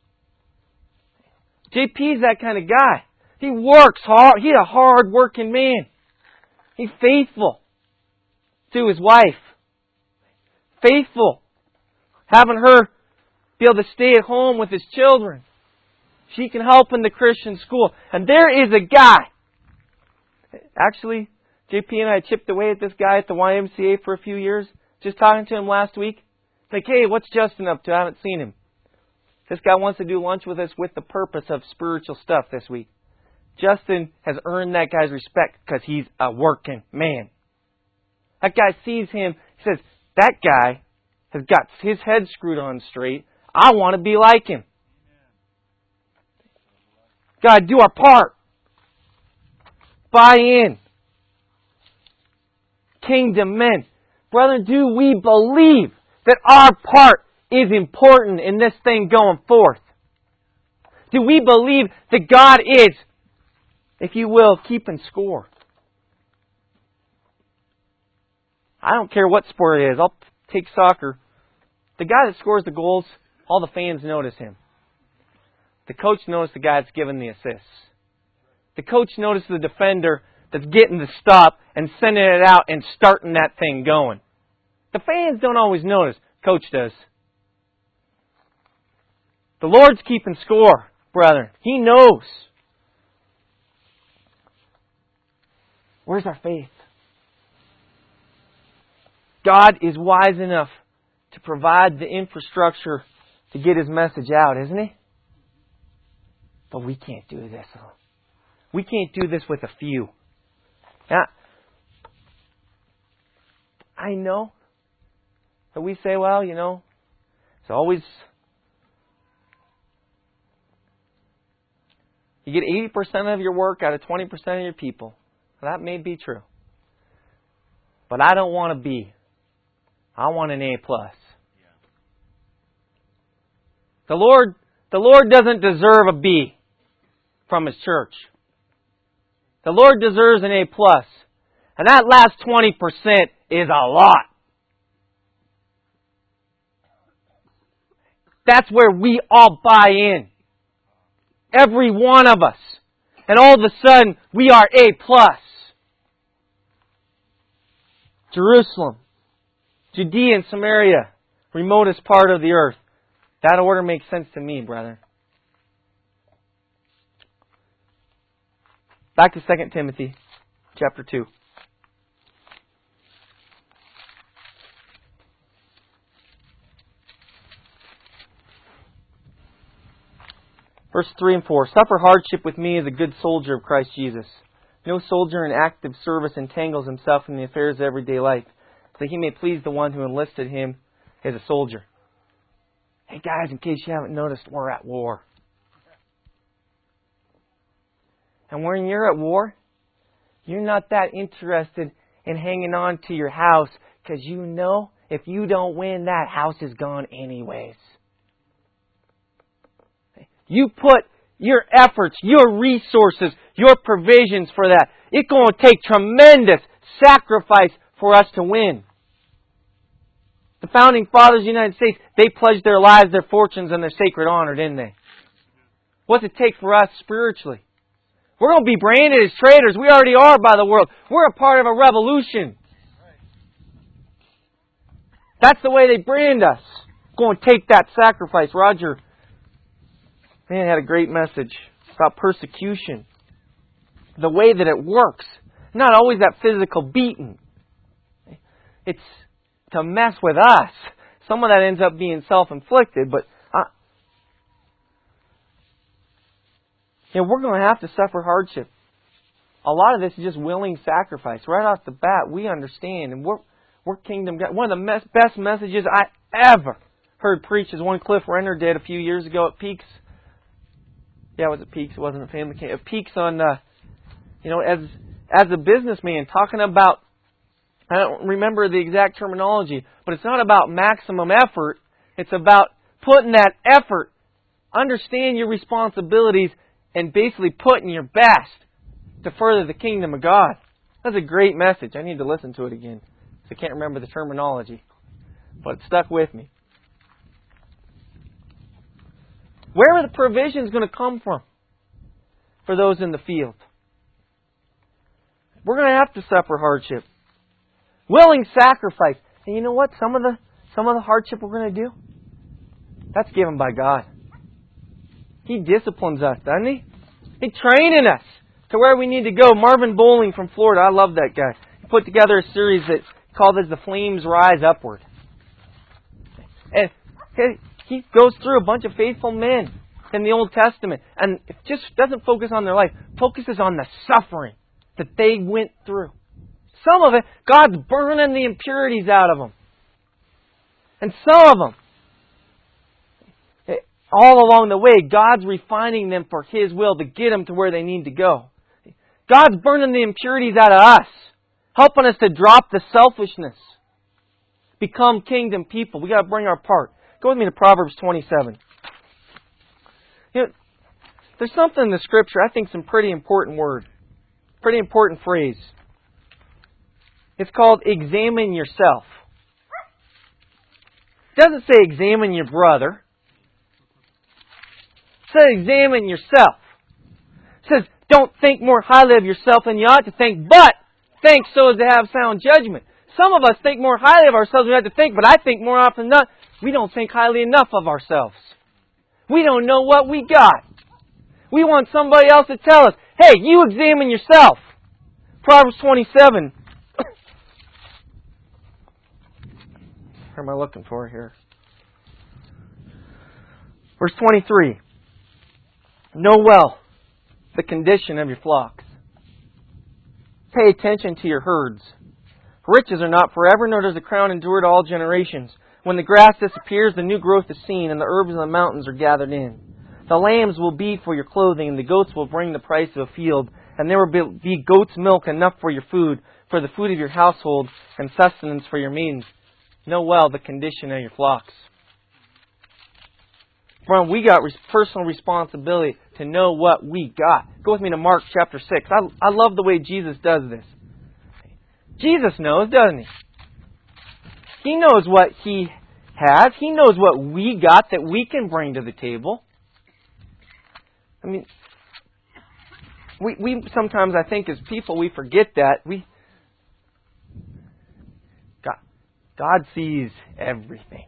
[SPEAKER 1] J P's that kind of guy. He works hard. He's a hard working man. He's faithful to his wife. Faithful. Having her be able to stay at home with his children. She can help in the Christian school. And there is a guy. Actually, J P and I chipped away at this guy at the Y M C A for a few years. Just talking to him last week. Like, hey, what's Justin up to? I haven't seen him. This guy wants to do lunch with us with the purpose of spiritual stuff this week. Justin has earned that guy's respect because he's a working man. That guy sees him. He says, that guy has got his head screwed on straight. I want to be like him. Got to do our part. buy in. Kingdom men. Brethren, do we believe that our part is important in this thing going forth? Do we believe that God is, if you will, keeping score? I don't care what sport it is. I'll take soccer. The guy that scores the goals, all the fans notice him. The coach notices the guy that's giving the assists. The coach notices the defender that's getting the stop and sending it out and starting that thing going. The fans don't always notice. Coach does. The Lord's keeping score, brethren. He knows. Where's our faith? God is wise enough to provide the infrastructure to get His message out, isn't He? But we can't do this. We can't do this with a few. Now, I know that we say, well, you know, it's always... You get eighty percent of your work out of twenty percent of your people. Well, that may be true. But I don't want a B. I want an A plus. The Lord, the Lord doesn't deserve a B from His church. The Lord deserves an A plus. And that last twenty percent is a lot. That's where we all buy in. Every one of us. And all of a sudden, we are A plus. Jerusalem, Judea and Samaria, remotest part of the earth. That order makes sense to me, brother. Back to Second Timothy chapter two. Verse three and four. Suffer hardship with me as a good soldier of Christ Jesus. No soldier in active service entangles himself in the affairs of everyday life, so he may please the one who enlisted him as a soldier. Hey guys, in case you haven't noticed, we're at war. And when you're at war, you're not that interested in hanging on to your house because you know if you don't win, that house is gone anyways. You put your efforts, your resources, your provisions for that. It's going to take tremendous sacrifice for us to win. The founding fathers of the United States, they pledged their lives, their fortunes, and their sacred honor, didn't they? What's it take for us spiritually? We're going to be branded as traitors. We already are by the world. We're a part of a revolution. That's the way they brand us. Going to take that sacrifice. Roger, man, had a great message about persecution. The way that it works. Not always that physical beating. It's to mess with us. Some of that ends up being self-inflicted, but uh, you know, we're going to have to suffer hardship. A lot of this is just willing sacrifice. Right off the bat, we understand, and we're, we're kingdom God. One of the mes- best messages I ever heard preached is one Cliff Renner did a few years ago at Peaks. Yeah, it was at Peaks. It wasn't a family camp. At Peaks on, uh, you know, as as a businessman, talking about, I don't remember the exact terminology, but it's not about maximum effort. It's about putting that effort, understand your responsibilities, and basically putting your best to further the kingdom of God. That's a great message. I need to listen to it again. I can't remember the terminology, but it stuck with me. Where are the provisions going to come from for those in the field? We're going to have to suffer hardship. Willing sacrifice. And you know what? Some of the some of the hardship we're going to do, that's given by God. He disciplines us, doesn't He? He's training us to where we need to go. Marvin Bowling from Florida, I love that guy. He put together a series that's called as The Flames Rise Upward. And he goes through a bunch of faithful men in the Old Testament. And it just doesn't focus on their life. Focuses on the suffering that they went through. Some of it, God's burning the impurities out of them. And some of them, all along the way, God's refining them for His will to get them to where they need to go. God's burning the impurities out of us, helping us to drop the selfishness, become kingdom people. We got to bring our part. Go with me to Proverbs twenty-seven. You know, there's something in the Scripture, I think, some pretty important word, pretty important phrase. It's called examine yourself. It doesn't say examine your brother. It says examine yourself. It says don't think more highly of yourself than you ought to think, but think so as to have sound judgment. Some of us think more highly of ourselves than we have to think, but I think more often than not, we don't think highly enough of ourselves. We don't know what we got. We want somebody else to tell us, hey, you examine yourself. Proverbs twenty-seven. Where am I looking for here? Verse twenty-three. Know well the condition of your flocks. Pay attention to your herds. Riches are not forever, nor does the crown endure to all generations. When the grass disappears, the new growth is seen, and the herbs of the mountains are gathered in. The lambs will be for your clothing, and the goats will bring the price of a field. And there will be goat's milk enough for your food, for the food of your household, and sustenance for your maidens. Know well the condition of your flocks. Friend, we got personal responsibility to know what we got. Go with me to Mark chapter six. I, I love the way Jesus does this. Jesus knows, doesn't he? He knows what he has. He knows what we got that we can bring to the table. I mean, we we sometimes, I think, as people, we forget that. We God, God sees everything.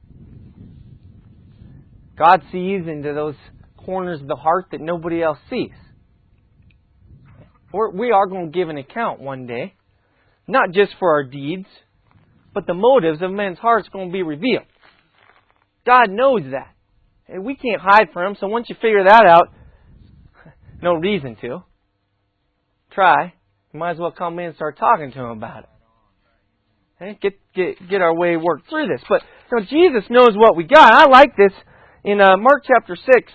[SPEAKER 1] God sees into those corners of the heart that nobody else sees. We're, we are going to give an account one day. Not just for our deeds, but the motives of men's hearts are going to be revealed. God knows that. And we can't hide from Him, so once you figure that out, no reason to. Try. You might as well come in and start talking to Him about it. Okay? Get, get, get our way worked through this. But you know, Jesus knows what we got. I like this. In uh, Mark chapter six,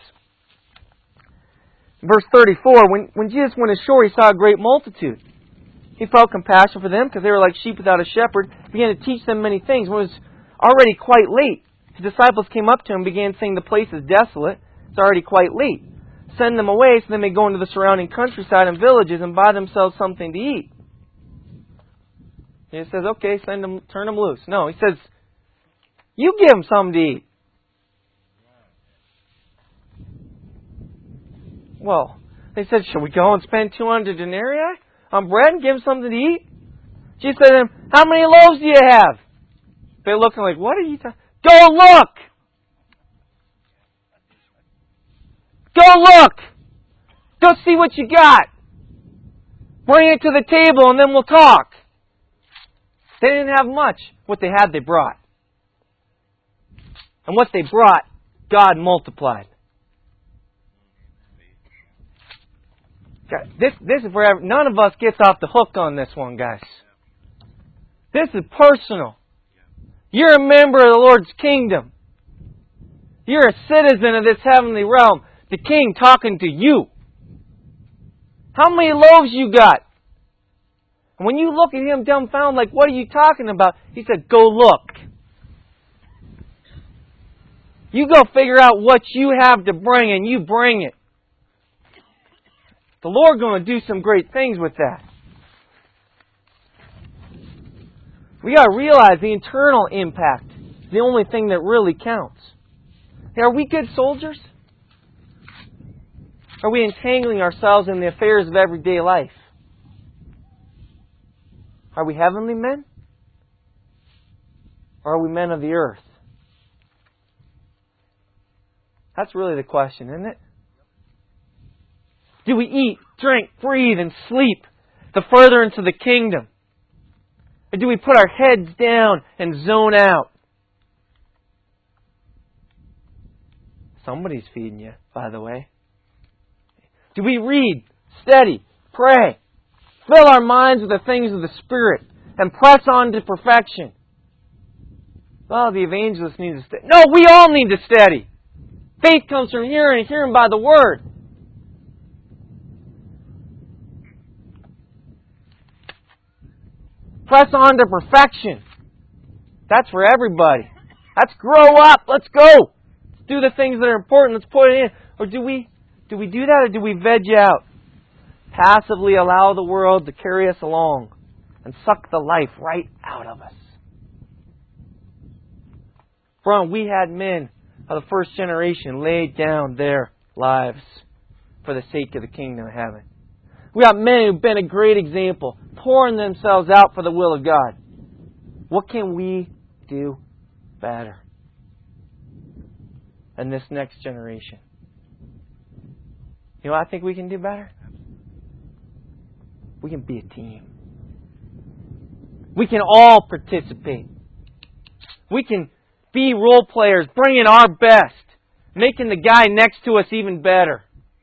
[SPEAKER 1] verse thirty-four, when, when Jesus went ashore, He saw a great multitude. He felt compassion for them because they were like sheep without a shepherd. He began to teach them many things. When it was already quite late, His disciples came up to Him and began saying, the place is desolate. It's already quite late. Send them away so they may go into the surrounding countryside and villages and buy themselves something to eat. He says, okay, send them, turn them loose. No, He says, you give them something to eat. Well, they said, shall we go and spend two hundred denarii on bread and give them something to eat? Jesus said to them, how many loaves do you have? They're looking like, what are you talking? Go look! Go look! Go see what you got. Bring it to the table and then we'll talk. They didn't have much. What they had, they brought. And what they brought, God multiplied. This, this is where none of us gets off the hook on this one, guys. This is personal. You're a member of the Lord's kingdom. You're a citizen of this heavenly realm. The King talking to you. How many loaves you got? And when you look at Him dumbfounded, like, what are you talking about? He said, go look. You go figure out what you have to bring and you bring it. The Lord's going to do some great things with that. We got to realize the internal impact is the only thing that really counts. Hey, are we good soldiers? Are we entangling ourselves in the affairs of everyday life? Are we heavenly men? Or are we men of the earth? That's really the question, isn't it? Do we eat, drink, breathe, and sleep the further into the kingdom? Or do we put our heads down and zone out? Somebody's feeding you, by the way. Do we read, study, pray, fill our minds with the things of the Spirit, and press on to perfection? Well, the evangelist needs to study. No, we all need to study. Faith comes from hearing, and hearing by the Word. Press on to perfection. That's for everybody. Let's grow up. Let's go. Let's do the things that are important. Let's put it in. Or do we do we do that, or do we veg out? Passively allow the world to carry us along and suck the life right out of us. From we had men of the first generation laid down their lives for the sake of the kingdom of heaven. We got men who've been a great example, pouring themselves out for the will of God. What can we do better than this next generation? You know what I think we can do better? We can be a team. We can all participate. We can be role players, bringing our best, making the guy next to us even better.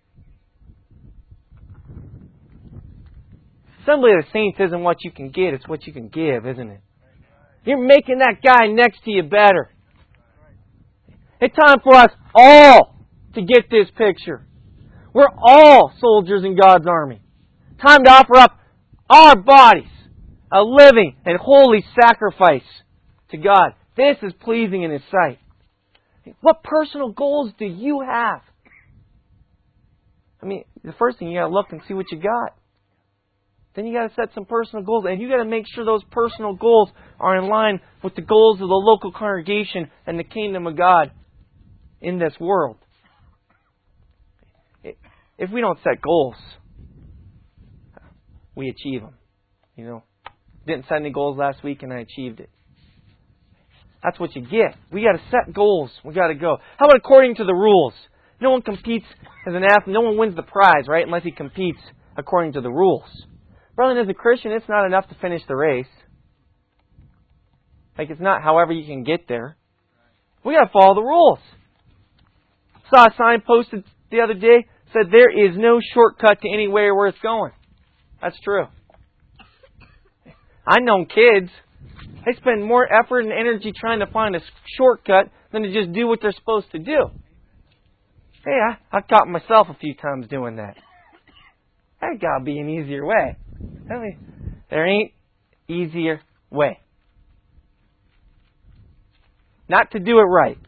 [SPEAKER 1] Assembly of the Saints isn't what you can get, it's what you can give, isn't it? You're making that guy next to you better. It's time for us all to get this picture. We're all soldiers in God's army. Time to offer up our bodies, a living and holy sacrifice to God. This is pleasing in His sight. What personal goals do you have? I mean, the first thing you got to look and see what you got. Then you got to set some personal goals, and you got to make sure those personal goals are in line with the goals of the local congregation and the kingdom of God in this world. If we don't set goals, we achieve them. You know, didn't set any goals last week, and I achieved it. That's what you get. We got to set goals. We got to go. How about according to the rules? No one competes as an athlete. No one wins the prize, right? Unless he competes according to the rules. Brother, as a Christian, it's not enough to finish the race. Like, it's not however you can get there. We got to follow the rules. Saw a sign posted the other day, said there is no shortcut to anywhere where it's going. That's true. I know kids. They spend more effort and energy trying to find a shortcut than to just do what they're supposed to do. Hey, I, I caught myself a few times doing that. There's got to be an easier way. I mean, there ain't easier way. Not to do it right.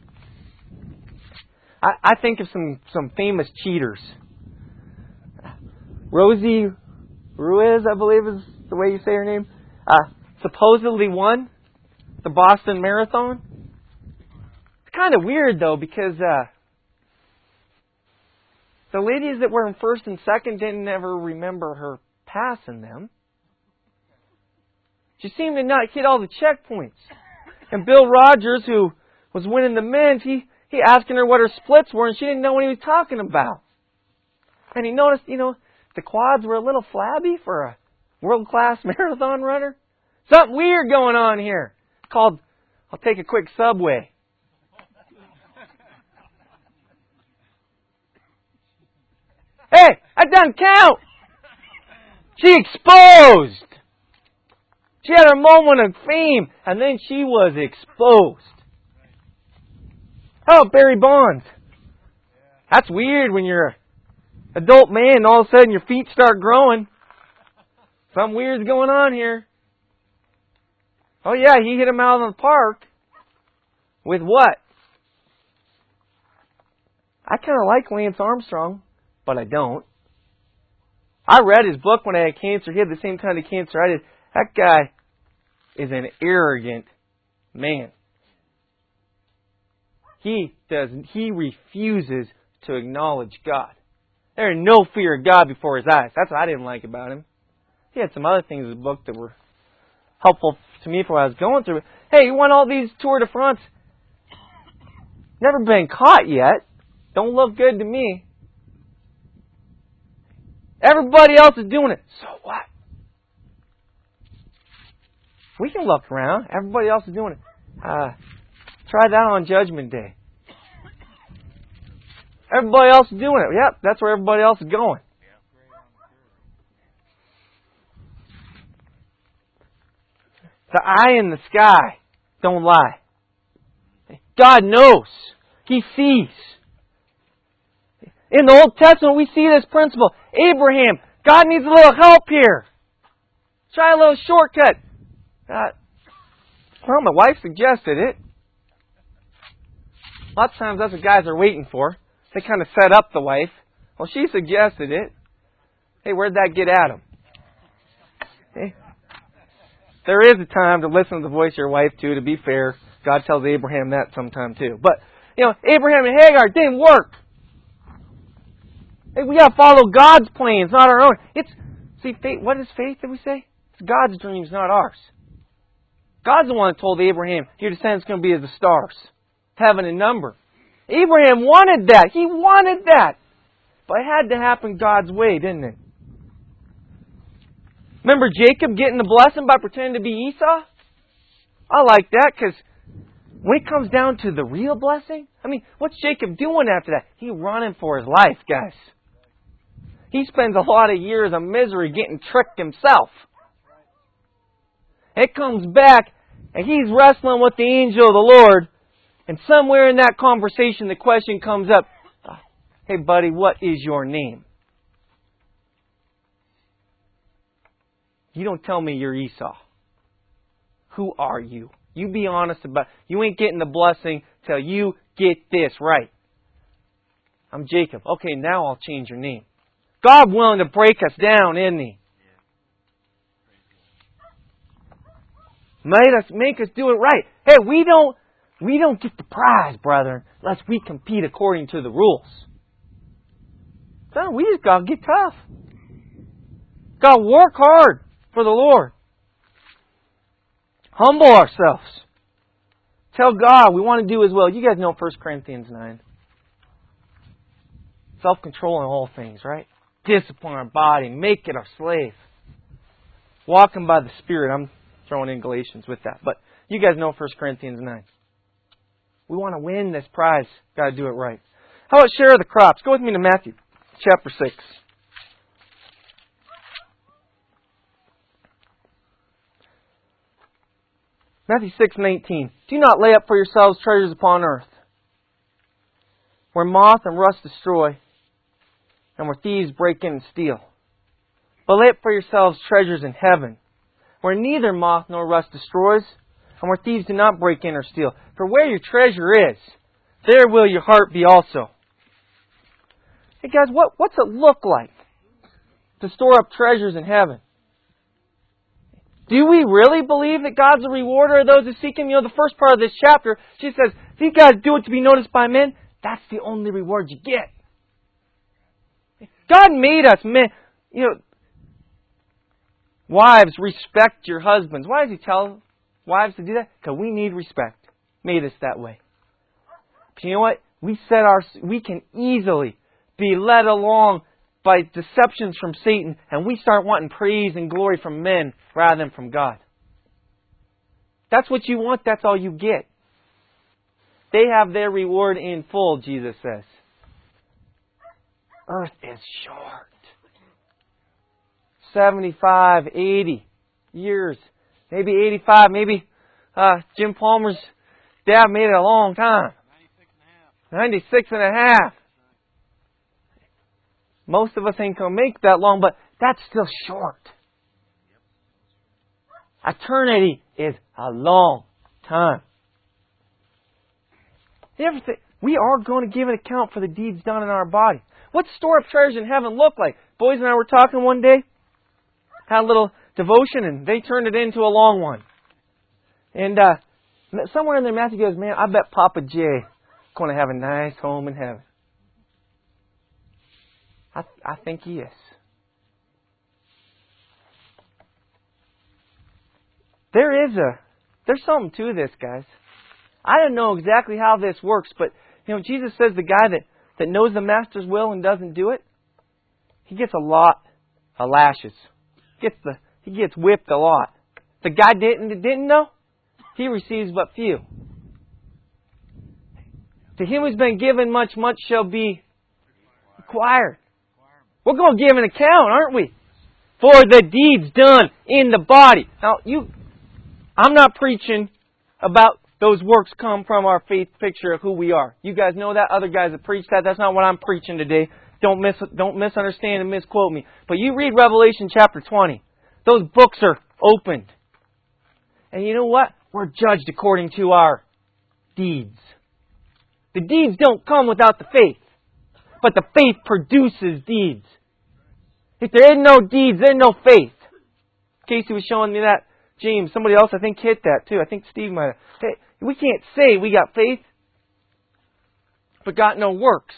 [SPEAKER 1] I, I think of some, some famous cheaters. Rosie Ruiz, I believe is the way you say her name, uh, supposedly won the Boston Marathon. It's kind of weird, though, because uh, the ladies that were in first and second didn't ever remember her passing them. She seemed to not hit all the checkpoints. And Bill Rogers, who was winning the men's, he, he asking her what her splits were, and she didn't know what he was talking about. And he noticed, you know, the quads were a little flabby for a world-class marathon runner. Something weird going on here. It's called, I'll take a quick subway. Hey, that doesn't count. She exposed. She had her moment of fame, and then she was exposed. How about Barry Bonds? That's weird when you're an adult man and all of a sudden your feet start growing. Something weird's going on here. Oh yeah, he hit him out of the park. With what? I kind of like Lance Armstrong, but I don't. I read his book when I had cancer. He had the same kind of cancer I did. That guy is an arrogant man. He does. He refuses to acknowledge God. There is no fear of God before his eyes. That's what I didn't like about him. He had some other things in the book that were helpful to me for what I was going through. Hey, you won all these Tour de France. Never been caught yet. Don't look good to me. Everybody else is doing it. So what? We can look around. Everybody else is doing it. Uh, try that on Judgment Day. Everybody else is doing it. Yep, that's where everybody else is going. The eye in the sky don't lie. God knows. He sees. In the Old Testament, we see this principle. Abraham, God needs a little help here. Try a little shortcut. Uh, well, my wife suggested it. Lots of times that's what guys are waiting for. They kind of set up the wife. Well, she suggested it. Hey, where'd that get Adam? Hey. There is a time to listen to the voice of your wife, too, to be fair. God tells Abraham that sometime, too. But, you know, Abraham and Hagar, it didn't work. Hey, we got to follow God's plans, not our own. It's See, faith, what is faith that we say? It's God's dreams, not ours. God's the one that told Abraham, your descendants are going to be as the stars, heaven in number. Abraham wanted that. He wanted that. But it had to happen God's way, didn't it? Remember Jacob getting the blessing by pretending to be Esau? I like that because when it comes down to the real blessing, I mean, what's Jacob doing after that? He's running for his life, guys. He spends a lot of years of misery getting tricked himself. It comes back, and he's wrestling with the angel of the Lord, and somewhere in that conversation the question comes up, hey buddy, what is your name? You don't tell me you're Esau. Who are you? You be honest about it. You ain't getting the blessing till you get this right. I'm Jacob. Okay, now I'll change your name. God willing to break us down, isn't He? Made us, make us do it right. Hey, we don't, we don't get the prize, brethren, unless we compete according to the rules. So we just got to get tough. Got to work hard for the Lord. Humble ourselves. Tell God we want to do His will. You guys know First Corinthians nine. Self-control in all things, right? Discipline our body. Make it our slave. Walking by the Spirit. I'm throwing in Galatians with that. But you guys know First Corinthians nine. We want to win this prize. Got to do it right. How about share the crops? Go with me to Matthew chapter six. Matthew six nineteen. Do not lay up for yourselves treasures upon earth, where moth and rust destroy, and where thieves break in and steal. But lay up for yourselves treasures in heaven, where neither moth nor rust destroys, and where thieves do not break in or steal. For where your treasure is, there will your heart be also. Hey guys, what, what's it look like to store up treasures in heaven? Do we really believe that God's a rewarder of those who seek Him? You know, the first part of this chapter, she says, if you guys do it to be noticed by men, that's the only reward you get. God made us men. You know, wives, respect your husbands. Why does He tell wives to do that? Because we need respect. Made us that way. But you know what? We set our, we can easily be led along by deceptions from Satan, and we start wanting praise and glory from men rather than from God. That's what you want, that's all you get. They have their reward in full, Jesus says. Earth is short. seventy-five, eighty years. Maybe eighty-five, maybe uh, Jim Palmer's dad made it a long time. ninety-six and a half. Most of us ain't going to make that long, but that's still short. Eternity is a long time. You ever think, we are going to give an account for the deeds done in our body. What store of treasures in heaven look like? Boys and I were talking one day, had a little devotion, and they turned it into a long one. And uh, somewhere in there, Matthew goes, man, I bet Papa J is going to have a nice home in heaven. I, I think he is. There is a, there's something to this, guys. I don't know exactly how this works, but you know, Jesus says the guy that, that knows the Master's will and doesn't do it, he gets a lot of lashes. Gets the, he gets whipped a lot. The guy didn't didn't know, he receives but few. To him who's been given much, much shall be required. We're going to give an account, aren't we? For the deeds done in the body. Now, you, I'm not preaching about those works come from our faith picture of who we are. You guys know that. Other guys have preached that. That's not what I'm preaching today. Don't mis, don't misunderstand and misquote me. But you read Revelation chapter twenty. Those books are opened. And you know what? We're judged according to our deeds. The deeds don't come without the faith. But the faith produces deeds. If there ain't no deeds, there's no faith. Casey was showing me that. James, somebody else I think hit that too. I think Steve might have. Hey, we can't say we got faith, but got no works.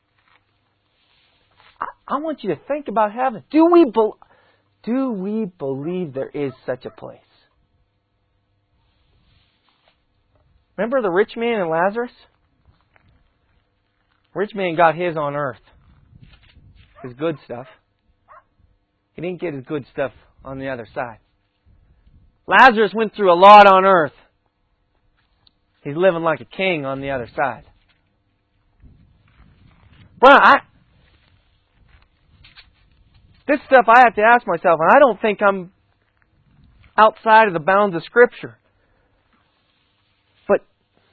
[SPEAKER 1] I, I want you to think about heaven. Do we, be, do we believe there is such a place? Remember the rich man and Lazarus? Rich man got his on earth. His good stuff. He didn't get his good stuff on the other side. Lazarus went through a lot on earth. He's living like a king on the other side. Brian, I, this stuff I have to ask myself, and I don't think I'm outside of the bounds of Scripture. But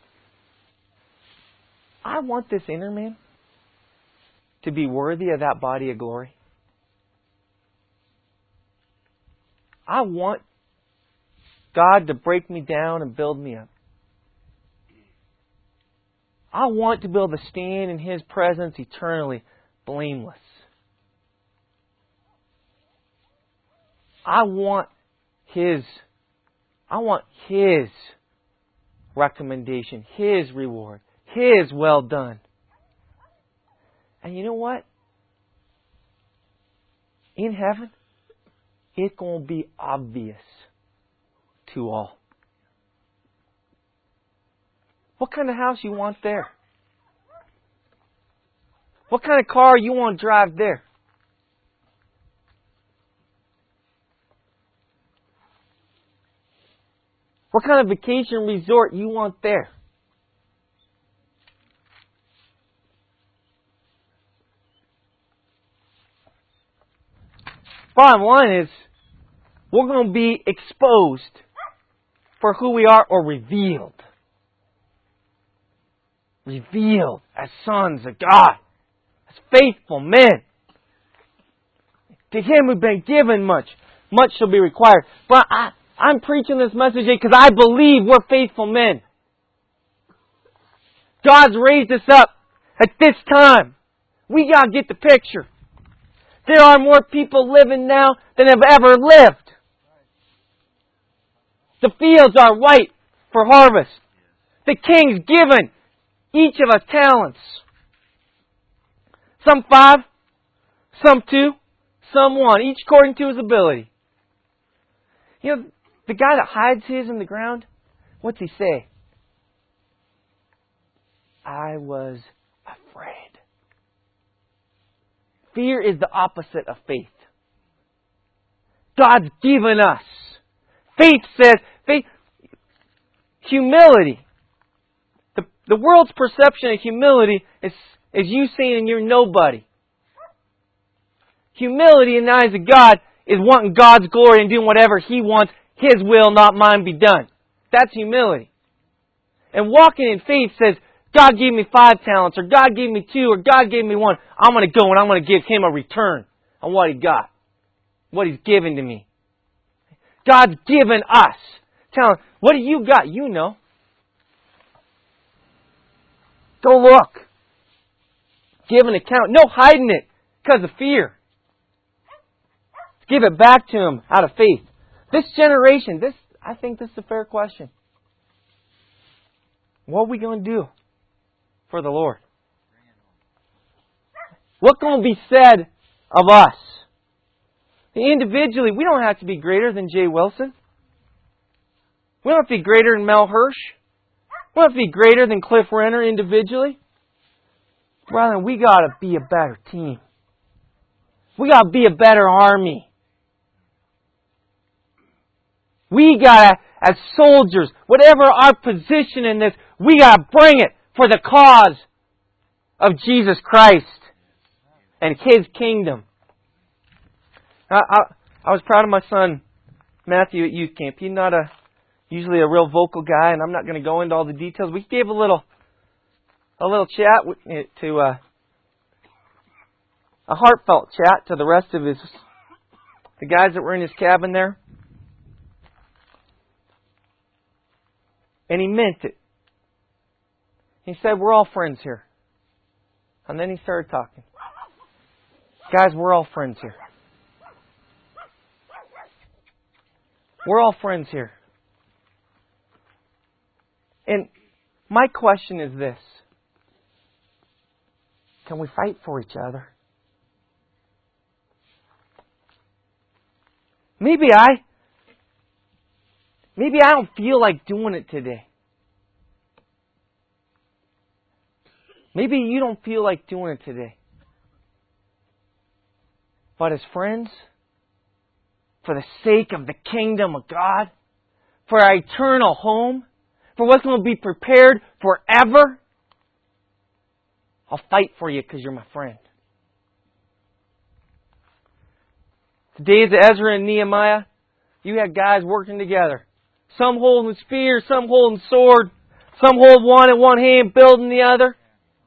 [SPEAKER 1] I want this inner man to be worthy of that body of glory. I want God to break me down and build me up. I want to be able to stand in His presence eternally blameless. I want His, I want His recommendation, His reward, His well done. And you know what? In heaven, it's going to be obvious to all. What kind of house you want there? What kind of car you want to drive there? What kind of vacation resort you want there? Bottom line is, we're going to be exposed for who we are, or revealed. Revealed as sons of God, as faithful men. To Him who's been given much, much shall be required. But I, I'm preaching this message because I believe we're faithful men. God's raised us up at this time. We got to get the picture. There are more people living now than have ever lived. The fields are white for harvest. The King's given each of us talents. Some five, some two, some one, each according to his ability. You know, the guy that hides his in the ground, what's he say? I was afraid. Fear is the opposite of faith. God's given us. Faith says, faith, humility. The, the world's perception of humility is, is you saying you're nobody. Humility in the eyes of God is wanting God's glory and doing whatever He wants, His will, not mine, be done. That's humility. And walking in faith says, God gave me five talents, or God gave me two, or God gave me one. I'm going to go and I'm going to give Him a return on what He got, what He's given to me. God's given us. Tell Him, what do you got? You know. Go look. Give an account. No hiding it because of fear. Give it back to Him out of faith. This generation, this I think this is a fair question. What are we going to do for the Lord? What's going to be said of us? Individually, we don't have to be greater than Jay Wilson. We don't have to be greater than Mel Hirsch. We don't have to be greater than Cliff Renner individually. Rather, we got to be a better team. We got to be a better army. We got to, as soldiers, whatever our position in this, we got to bring it for the cause of Jesus Christ and His kingdom. I, I, I was proud of my son, Matthew, at youth camp. He's not a usually a real vocal guy, and I'm not going to go into all the details. We gave a little a little chat with, to uh, a heartfelt chat to the rest of his the guys that were in his cabin there. And he meant it. He said, we're all friends here. And then he started talking. Guys, we're all friends here. We're all friends here. And my question is this. Can we fight for each other? Maybe I, maybe I don't feel like doing it today. Maybe you don't feel like doing it today. But as friends, for the sake of the kingdom of God, for our eternal home, for what's going to be prepared forever, I'll fight for you because you're my friend. The days of Ezra and Nehemiah, you had guys working together. Some holding spears, some holding sword, some hold one in one hand, building the other.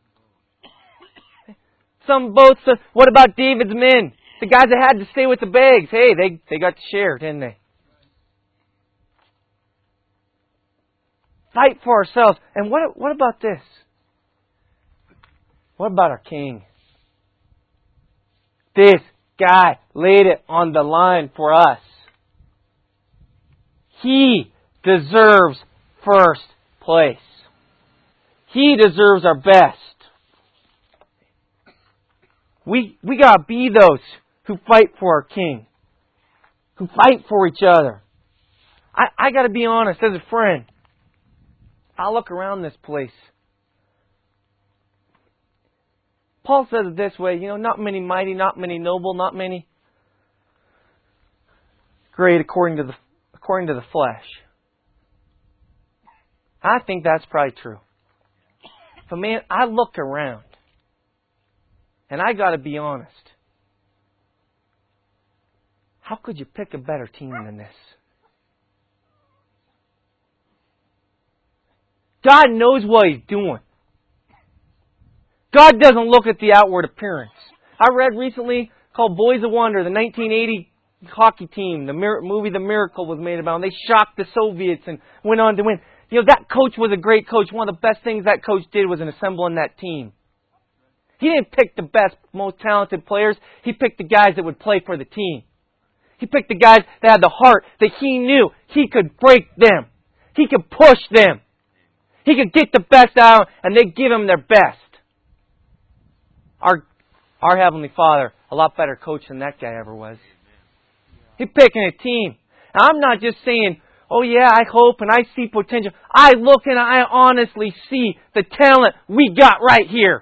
[SPEAKER 1] Some boats. What about David's men? The guys that had to stay with the bags. Hey, they, they got to share, didn't they? Fight for ourselves. And what what about this? What about our King? This guy laid it on the line for us. He deserves first place. He deserves our best. We we gotta be those who fight for our King, who fight for each other. I, I gotta be honest, as a friend, I look around this place. Paul says it this way, you know, not many mighty, not many noble, not many great according to the according to the flesh. I think that's probably true. But man, I look around, and I got to be honest. How could you pick a better team than this? God knows what He's doing. God doesn't look at the outward appearance. I read recently called Boys of Wonder, the nineteen eighty hockey team. The mir- movie The Miracle was made about, and they shocked the Soviets and went on to win. You know, that coach was a great coach. One of the best things that coach did was in assembling that team. He didn't pick the best, most talented players. He picked the guys that would play for the team. He picked the guys that had the heart that he knew he could break them. He could push them. He could get the best out of them, and they'd give him their best. Our, our Heavenly Father, a lot better coach than that guy ever was. He's picking a team. And I'm not just saying, oh yeah, I hope and I see potential. I look and I honestly see the talent we got right here.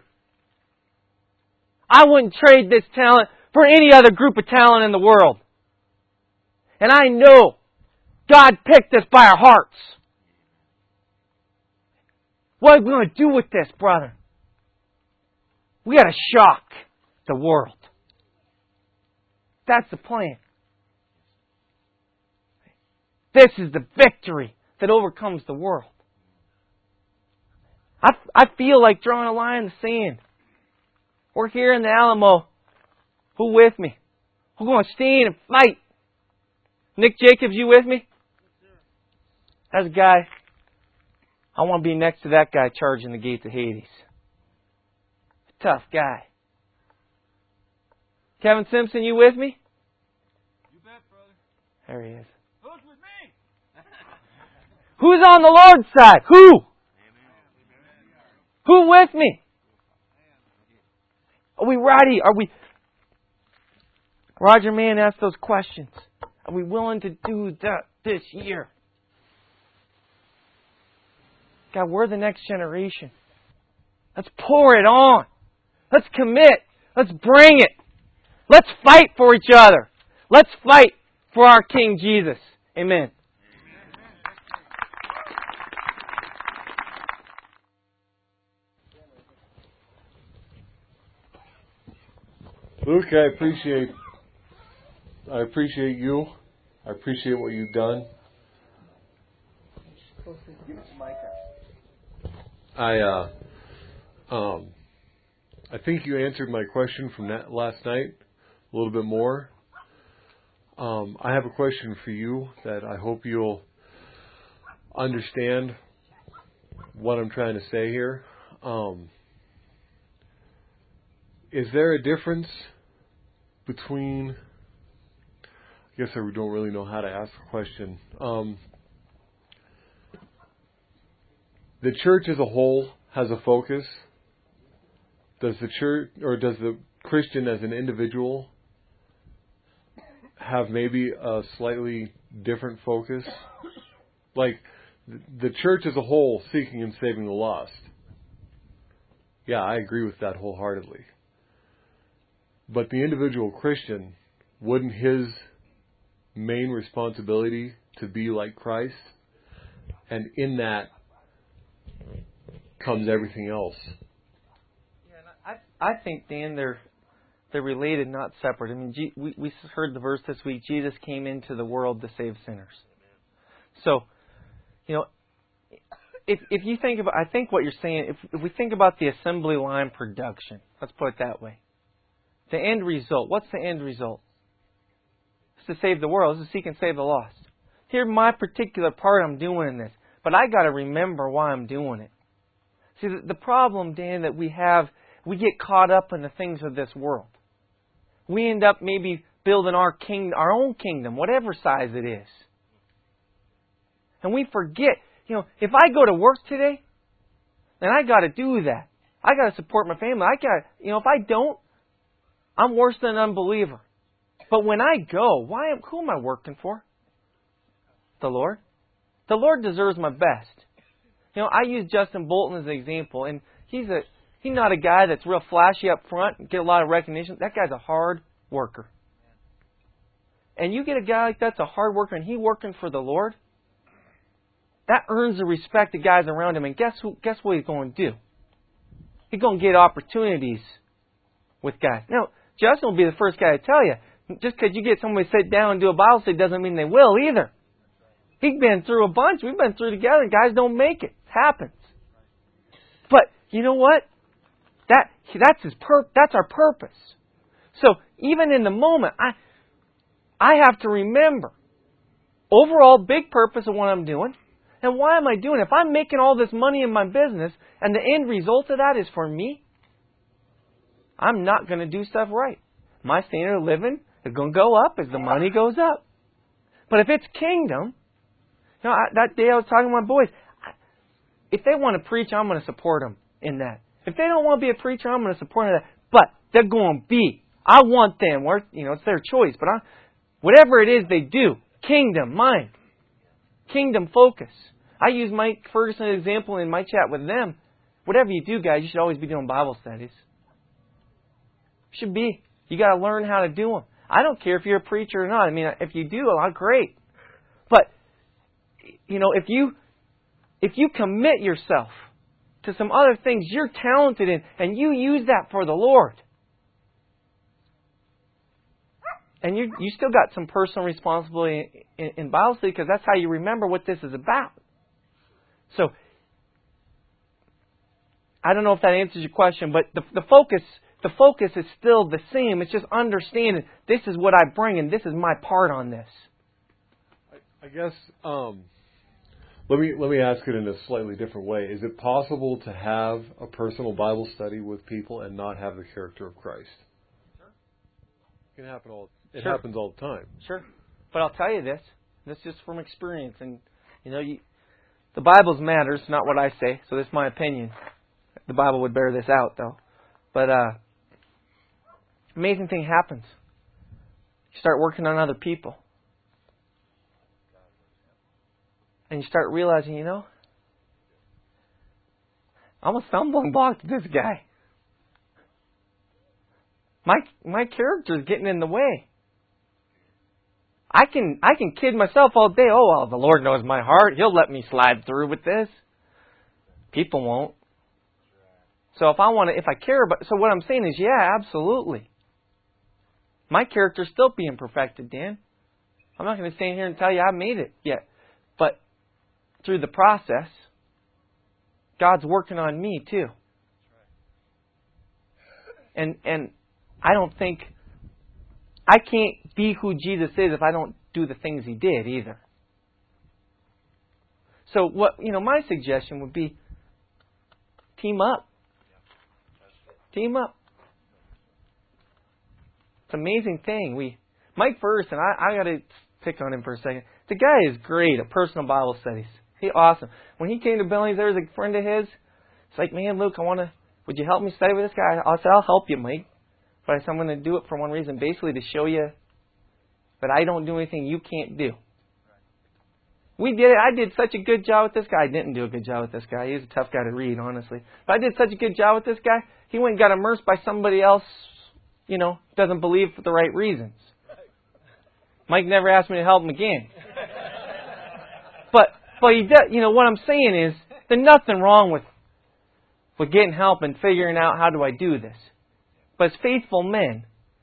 [SPEAKER 1] I wouldn't trade this talent for any other group of talent in the world. And I know God picked us by our hearts. What are we going to do with this, brother? We got to shock the world. That's the plan. This is the victory that overcomes the world. I, I feel like drawing a line in the sand. We're here in the Alamo. Who with me? We're going to stand and fight. Nick Jacobs, you with me? That's a guy. I want to be next to that guy charging the gates of Hades. Tough guy. Kevin Simpson, you with me?
[SPEAKER 2] You bet, brother.
[SPEAKER 1] There he is.
[SPEAKER 2] Who's with me?
[SPEAKER 1] Who's on the Lord's side? Who? Who with me? Are we ready? Are we... Roger Mann asked those questions. Are we willing to do that this year? God, we're the next generation. Let's pour it on. Let's commit. Let's bring it. Let's fight for each other. Let's fight for our King Jesus. Amen.
[SPEAKER 3] Luke, I appreciate I appreciate you. I appreciate what you've done. I uh, um, I think you answered my question from that last night a little bit more. Um, I have a question for you that I hope you'll understand what I'm trying to say here. Um, is there a difference between... I guess I don't really know how to ask the question. Um, the church as a whole has a focus. Does the church, or does the Christian as an individual have maybe a slightly different focus? Like, the church as a whole seeking and saving the lost. Yeah, I agree with that wholeheartedly. But the individual Christian, wouldn't his main responsibility to be like Christ? And in that comes everything else.
[SPEAKER 1] Yeah, and I I think, Dan, they're they're related, not separate. I mean, G, we we heard the verse this week. Jesus came into the world to save sinners. So, you know, if if you think about, I think what you're saying, if if we think about the assembly line production, let's put it that way. The end result. What's the end result? It's to save the world. It's to seek and save the lost. Here, my particular part I'm doing in this, but I got to remember why I'm doing it. See, the, the problem, Dan, that we have, we get caught up in the things of this world. We end up maybe building our king, our own kingdom, whatever size it is. And we forget, you know, if I go to work today, then I got to do that. I got to support my family. I got, you know, if I don't, I'm worse than an unbeliever. But when I go, why am, who am I working for? The Lord. The Lord deserves my best. You know, I use Justin Bolton as an example, and he's a he's not a guy that's real flashy up front and get a lot of recognition. That guy's a hard worker. And you get a guy like that's a hard worker, and he working for the Lord, that earns the respect of guys around him. And guess who? Guess what he's going to do? He's going to get opportunities with guys. Now, Justin will be the first guy to tell you, just because you get somebody to sit down and do a Bible study doesn't mean they will either. He's been through a bunch. We've been through together. And guys don't make it. It happens. But you know what? That that's his pur- That's our purpose. So even in the moment, I I have to remember overall big purpose of what I'm doing. And why am I doing it? If I'm making all this money in my business and the end result of that is for me, I'm not going to do stuff right. My standard of living is going to go up as the money goes up. But if it's kingdom, you know, I, that day I was talking to my boys, if they want to preach, I'm going to support them in that. If they don't want to be a preacher, I'm going to support them in that. But they're going to be. I want them. You know, it's their choice. But I, whatever it is they do, kingdom, mind, kingdom focus. I use Mike Ferguson as an example in my chat with them. Whatever you do, guys, you should always be doing Bible studies. Should be. You got to learn how to do them. I don't care if you're a preacher or not. I mean, if you do, well, great. But you know, if you if you commit yourself to some other things you're talented in, and you use that for the Lord, and you you still got some personal responsibility in, in Bible study, because that's how you remember what this is about. So I don't know if that answers your question, but the the focus. The focus is still the same. It's just understanding this is what I bring and this is my part on this.
[SPEAKER 3] I, I guess um, let me let me ask it in a slightly different way. Is it possible to have a personal Bible study with people and not have the character of Christ? Sure. It can happen all. It sure. happens all the time.
[SPEAKER 1] Sure, but I'll tell you this. This is just from experience, and you know, you, the Bible's matters, not what I say. So this is my opinion. The Bible would bear this out, though. But uh. amazing thing happens. You start working on other people. And you start realizing, you know, I'm a stumbling block to this guy. My my character's getting in the way. I can I can kid myself all day. Oh, well, the Lord knows my heart. He'll let me slide through with this. People won't. So if I want to, if I care about, so what I'm saying is, yeah, absolutely. My character's still being perfected, Dan. I'm not going to stand here and tell you I made it yet. But through the process, God's working on me too. And and I don't think, I can't be who Jesus is if I don't do the things He did either. So what, you know, my suggestion would be, team up. Team up. It's an amazing thing. We Mike Ferguson, I, I got to pick on him for a second. The guy is great at personal Bible studies. He awesome. When he came to Billings, there was a friend of his. It's like, man, Luke, I want to, would you help me study with this guy? I said, I'll help you, Mike. But I said, I'm going to do it for one reason, basically to show you that I don't do anything you can't do. We did it. I did such a good job with this guy. I didn't do a good job with this guy. He was a tough guy to read, honestly. But I did such a good job with this guy. He went and got immersed by somebody else, you know, doesn't believe for the right reasons. Mike never asked me to help him again. But but he does, you know, what I'm saying is there's nothing wrong with with getting help and figuring out how do I do this. But as faithful men,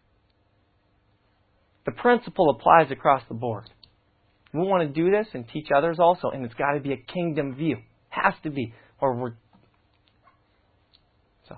[SPEAKER 1] the principle applies across the board. We want to do this and teach others also, and it's got to be a kingdom view. Has to be, or we're so.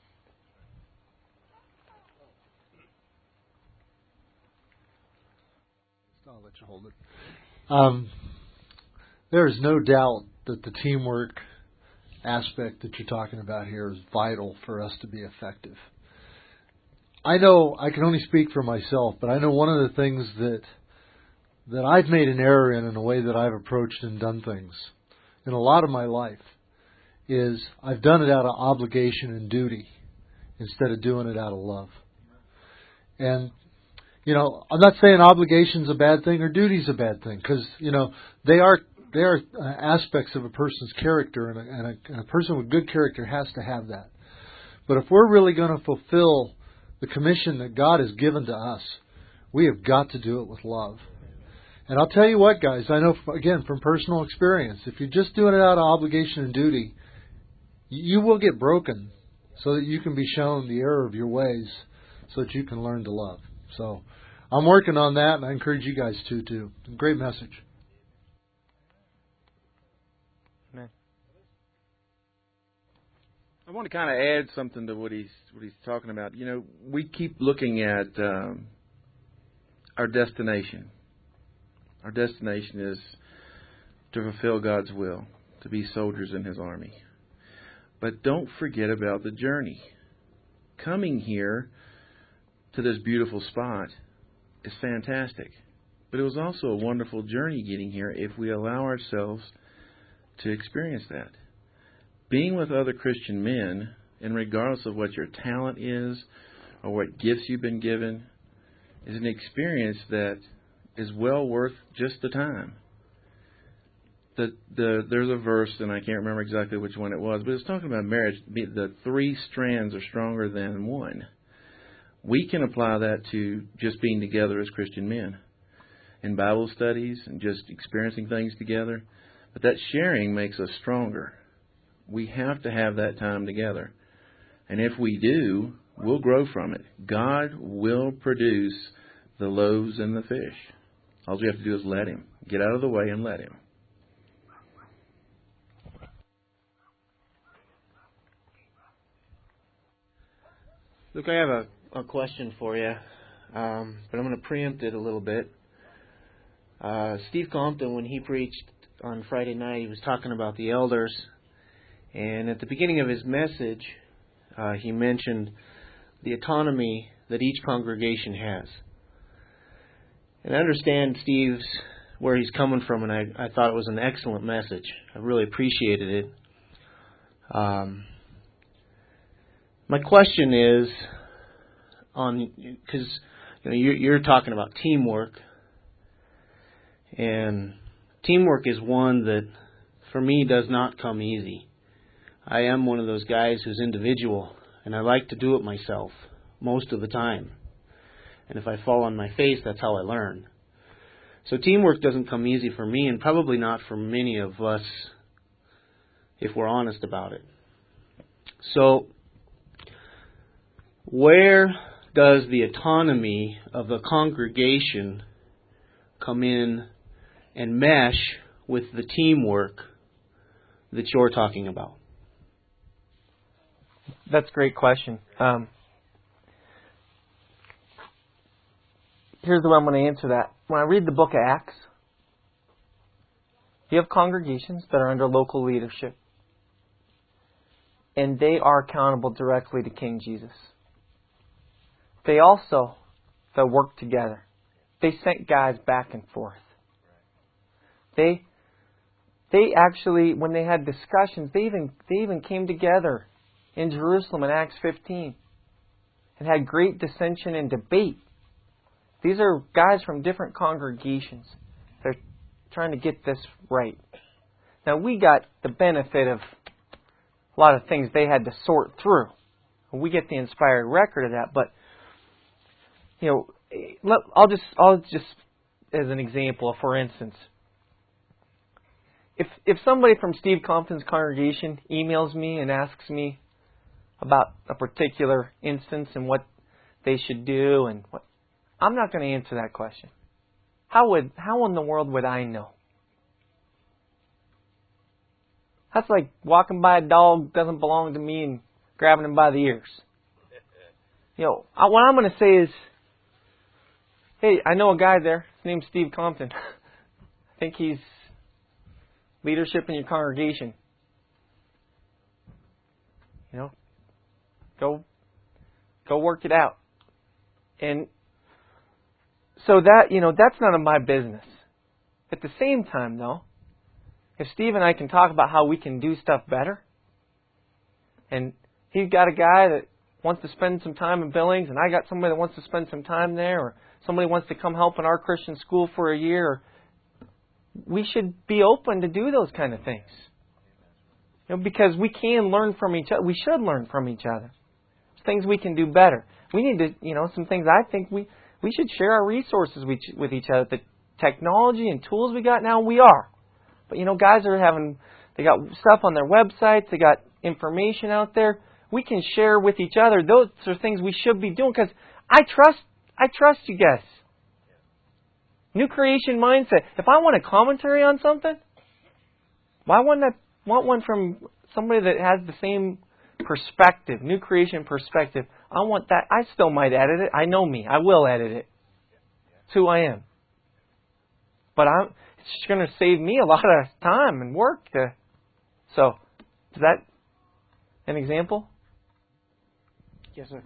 [SPEAKER 4] I'll let you hold it. Um, there is no doubt that the teamwork aspect that you're talking about here is vital for us to be effective. I know I can only speak for myself, but I know one of the things that that I've made an error in in the way that I've approached and done things in a lot of my life is I've done it out of obligation and duty instead of doing it out of love. And, you know, I'm not saying obligation's a bad thing or duty's a bad thing, because, you know, they are they are uh, aspects of a person's character, and a, and, a, and a person with good character has to have that. But if we're really going to fulfill the commission that God has given to us, we have got to do it with love. And I'll tell you what, guys, I know, again, from personal experience, if you're just doing it out of obligation and duty, you will get broken so that you can be shown the error of your ways so that you can learn to love. So I'm working on that, and I encourage you guys to, too. Great message.
[SPEAKER 1] Amen.
[SPEAKER 5] I want to kind of add something to what he's what he's talking about. You know, we keep looking at um, our destination. Our destination is to fulfill God's will, to be soldiers in His army. But don't forget about the journey. Coming here to this beautiful spot is fantastic. But it was also a wonderful journey getting here if we allow ourselves to experience that. Being with other Christian men, and regardless of what your talent is or what gifts you've been given, is an experience that is well worth just the time. The the there's a verse, and I can't remember exactly which one it was, but it's talking about marriage. The three strands are stronger than one. We can apply that to just being together as Christian men in Bible studies and just experiencing things together. But that sharing makes us stronger. We have to have that time together. And if we do, we'll grow from it. God will produce the loaves and the fish. All you have to do is let Him. Get out of the way and let Him.
[SPEAKER 6] Luke, I have a, a question for you, um, but I'm going to preempt it a little bit. Uh, Steve Compton, when he preached on Friday night, he was talking about the elders. And at the beginning of his message, uh, he mentioned the autonomy that each congregation has. And I understand Steve's, where he's coming from, and I, I thought it was an excellent message. I really appreciated it. Um, my question is, on because you know you're, you're talking about teamwork, and teamwork is one that, for me, does not come easy. I am one of those guys who's individual, and I like to do it myself most of the time. And if I fall on my face, that's how I learn. So teamwork doesn't come easy for me, and probably not for many of us, if we're honest about it. So where does the autonomy of the congregation come in and mesh with the teamwork that you're talking about?
[SPEAKER 1] That's a great question. Um, here's the way I'm going to answer that. When I read the book of Acts, you have congregations that are under local leadership. and they are accountable directly to King Jesus. They also, they work together. They sent guys back and forth. They, they actually, when they had discussions, they even, they even came together in Jerusalem in Acts fifteen and had great dissension and debate. These are guys from different congregations. They're trying to get this right. Now, we got the benefit of a lot of things they had to sort through. We get the inspired record of that, but you know, let, I'll just, I'll just, as an example, for instance, if if somebody from Steve Compton's congregation emails me and asks me about a particular instance and what they should do, and what, I'm not going to answer that question. How would, how in the world would I know? That's like walking by a dog doesn't belong to me and grabbing him by the ears. You know, I, what I'm going to say is, hey, I know a guy there. His name's Steve Compton. I think he's leadership in your congregation. You know, go, go work it out. And so that, you know, that's none of my business. At the same time, though, if Steve and I can talk about how we can do stuff better, and he's got a guy that wants to spend some time in Billings, and I got somebody that wants to spend some time there, or somebody wants to come help in our Christian school for a year, we should be open to do those kind of things. You know, because we can learn from each other. We should learn from each other. There's things we can do better. We need to, you know, some things I think we, we should share our resources with, with each other. The technology and tools we got now, we are. But, you know, guys are having, they got stuff on their websites, they got information out there. We can share with each other. Those are things we should be doing, because I trust, I trust you guys. New creation mindset. If I want a commentary on something, why wouldn't I want one from somebody that has the same perspective, new creation perspective? I want that. I still might edit it. I know me. I will edit it. It's who I am. But I'm, it's going to save me a lot of time and work. To, so, is that an example?
[SPEAKER 6] Yes, sir.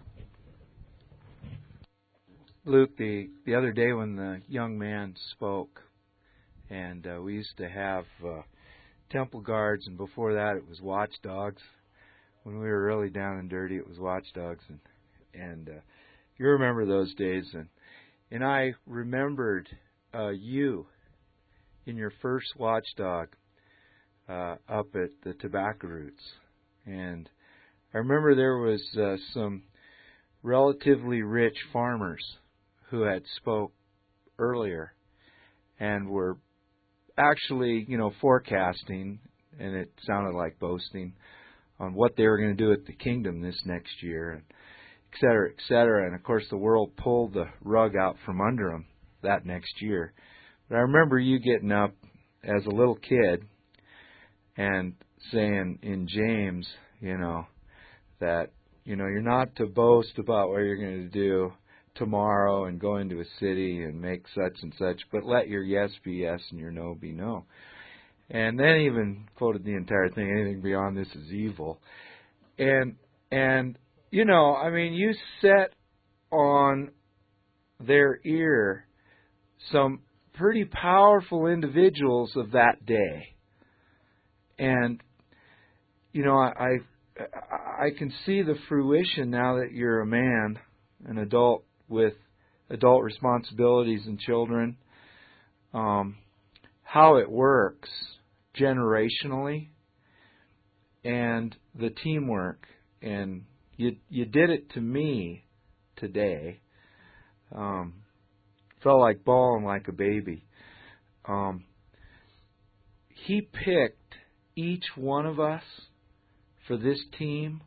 [SPEAKER 7] Luke, the, the other day when the young man spoke, and uh, we used to have uh, temple guards, and before that it was watchdogs. When we were really down and dirty, it was watchdogs, and and uh, you remember those days, and and I remembered uh, you in your first watchdog uh, up at the Tobacco Roots, and I remember there was uh, some relatively rich farmers who had spoke earlier and were actually, you know, forecasting, and it sounded like boasting, on what they were going to do at the kingdom this next year, and et cetera, et cetera. And, of course, the world pulled the rug out from under them that next year. But I remember you getting up as a little kid and saying in James, you know, that, you know, you're not to boast about what you're going to do tomorrow and go into a city and make such and such, but let your yes be yes and your no be no. And then even quoted the entire thing, anything beyond this is evil. And, and you know, I mean, you set on their ear some pretty powerful individuals of that day. And, you know, I, I, I can see the fruition now that you're a man, an adult with adult responsibilities and children, um, how it works generationally, and the teamwork. And you you did it to me today. Um, felt like bawling like a baby. Um, he picked each one of us for this team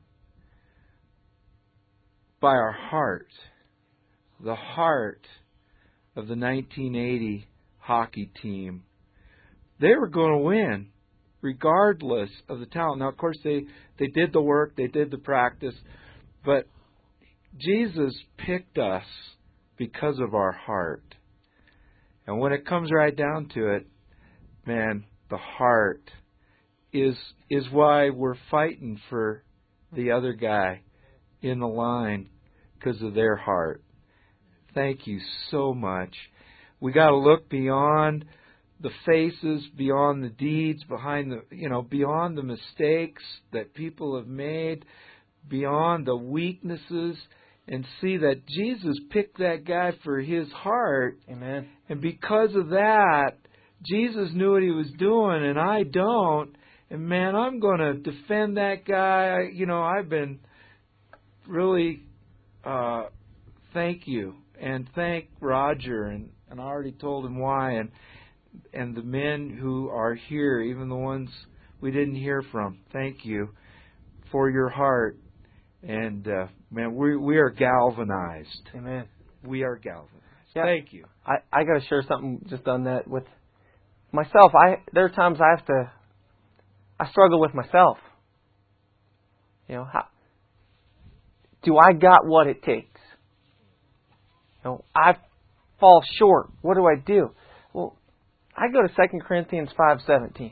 [SPEAKER 7] by our heart. The heart of the nineteen eighty hockey team. They were going to win regardless of the talent. Now, of course, they, they did the work, they did the practice, but Jesus picked us because of our heart. And when it comes right down to it, man, the heart is is why we're fighting for the other guy in the line because of their heart. Thank you so much. We got to look beyond the faces, beyond the deeds, behind the, you know, beyond the mistakes that people have made, beyond the weaknesses, and see that Jesus picked that guy for his heart.
[SPEAKER 1] Amen.
[SPEAKER 7] And because of that, Jesus knew what he was doing, and I don't. And man, I'm going to defend that guy. I, you know, I've been really, uh, thank you. And thank Roger, and, and I already told him why, and and the men who are here, even the ones we didn't hear from. Thank you for your heart. And uh, man, we we are galvanized.
[SPEAKER 1] Amen.
[SPEAKER 7] We are galvanized.
[SPEAKER 1] Yeah.
[SPEAKER 7] Thank you.
[SPEAKER 1] I, I got to share something just on that with myself. I there are times I have to, I struggle with myself. You know, how, do I got what it takes? You know, I fall short. What do I do? Well, I go to Second Corinthians five seventeen.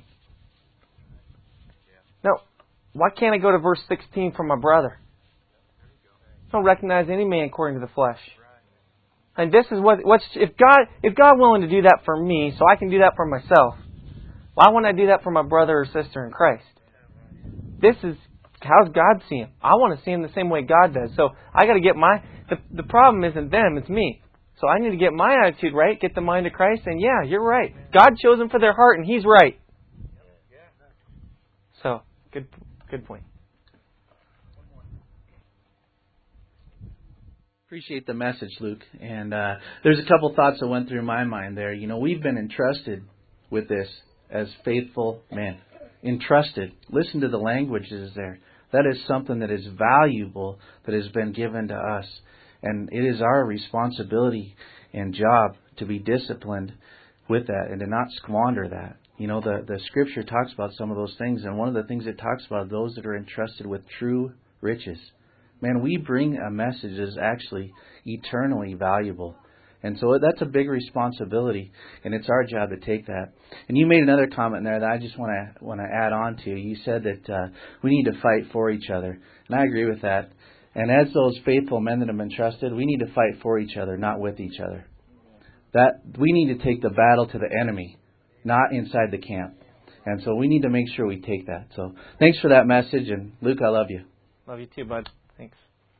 [SPEAKER 1] Now, why can't I go to verse sixteen from my brother? I don't recognize any man according to the flesh. And this is what what's if God if God willing to do that for me, so I can do that for myself. Why wouldn't I do that for my brother or sister in Christ? This is how's God see him? I want to see him the same way God does. So I got to get my the the problem isn't them, it's me. So I need to get my attitude right, get the mind of Christ, and yeah, you're right. God chose them for their heart, and He's right. So good good point.
[SPEAKER 6] Appreciate the message, Luke. And uh, there's a couple thoughts that went through my mind there. You know, we've been entrusted with this as faithful men. Entrusted. Listen to the languages there. That is something that is valuable that has been given to us. And it is our responsibility and job to be disciplined with that and to not squander that. You know, the, the Scripture talks about some of those things. And one of the things it talks about, those that are entrusted with true riches. Man, we bring a message that is actually eternally valuable. And so that's a big responsibility, and it's our job to take that. And you made another comment there that I just want to want to add on to. You said that uh, we need to fight for each other, and I agree with that. And as those faithful men that have been trusted, we need to fight for each other, not with each other. That we need to take the battle to the enemy, not inside the camp. And so we need to make sure we take that. So thanks for that message, and Luke, I love you.
[SPEAKER 1] Love you too, bud.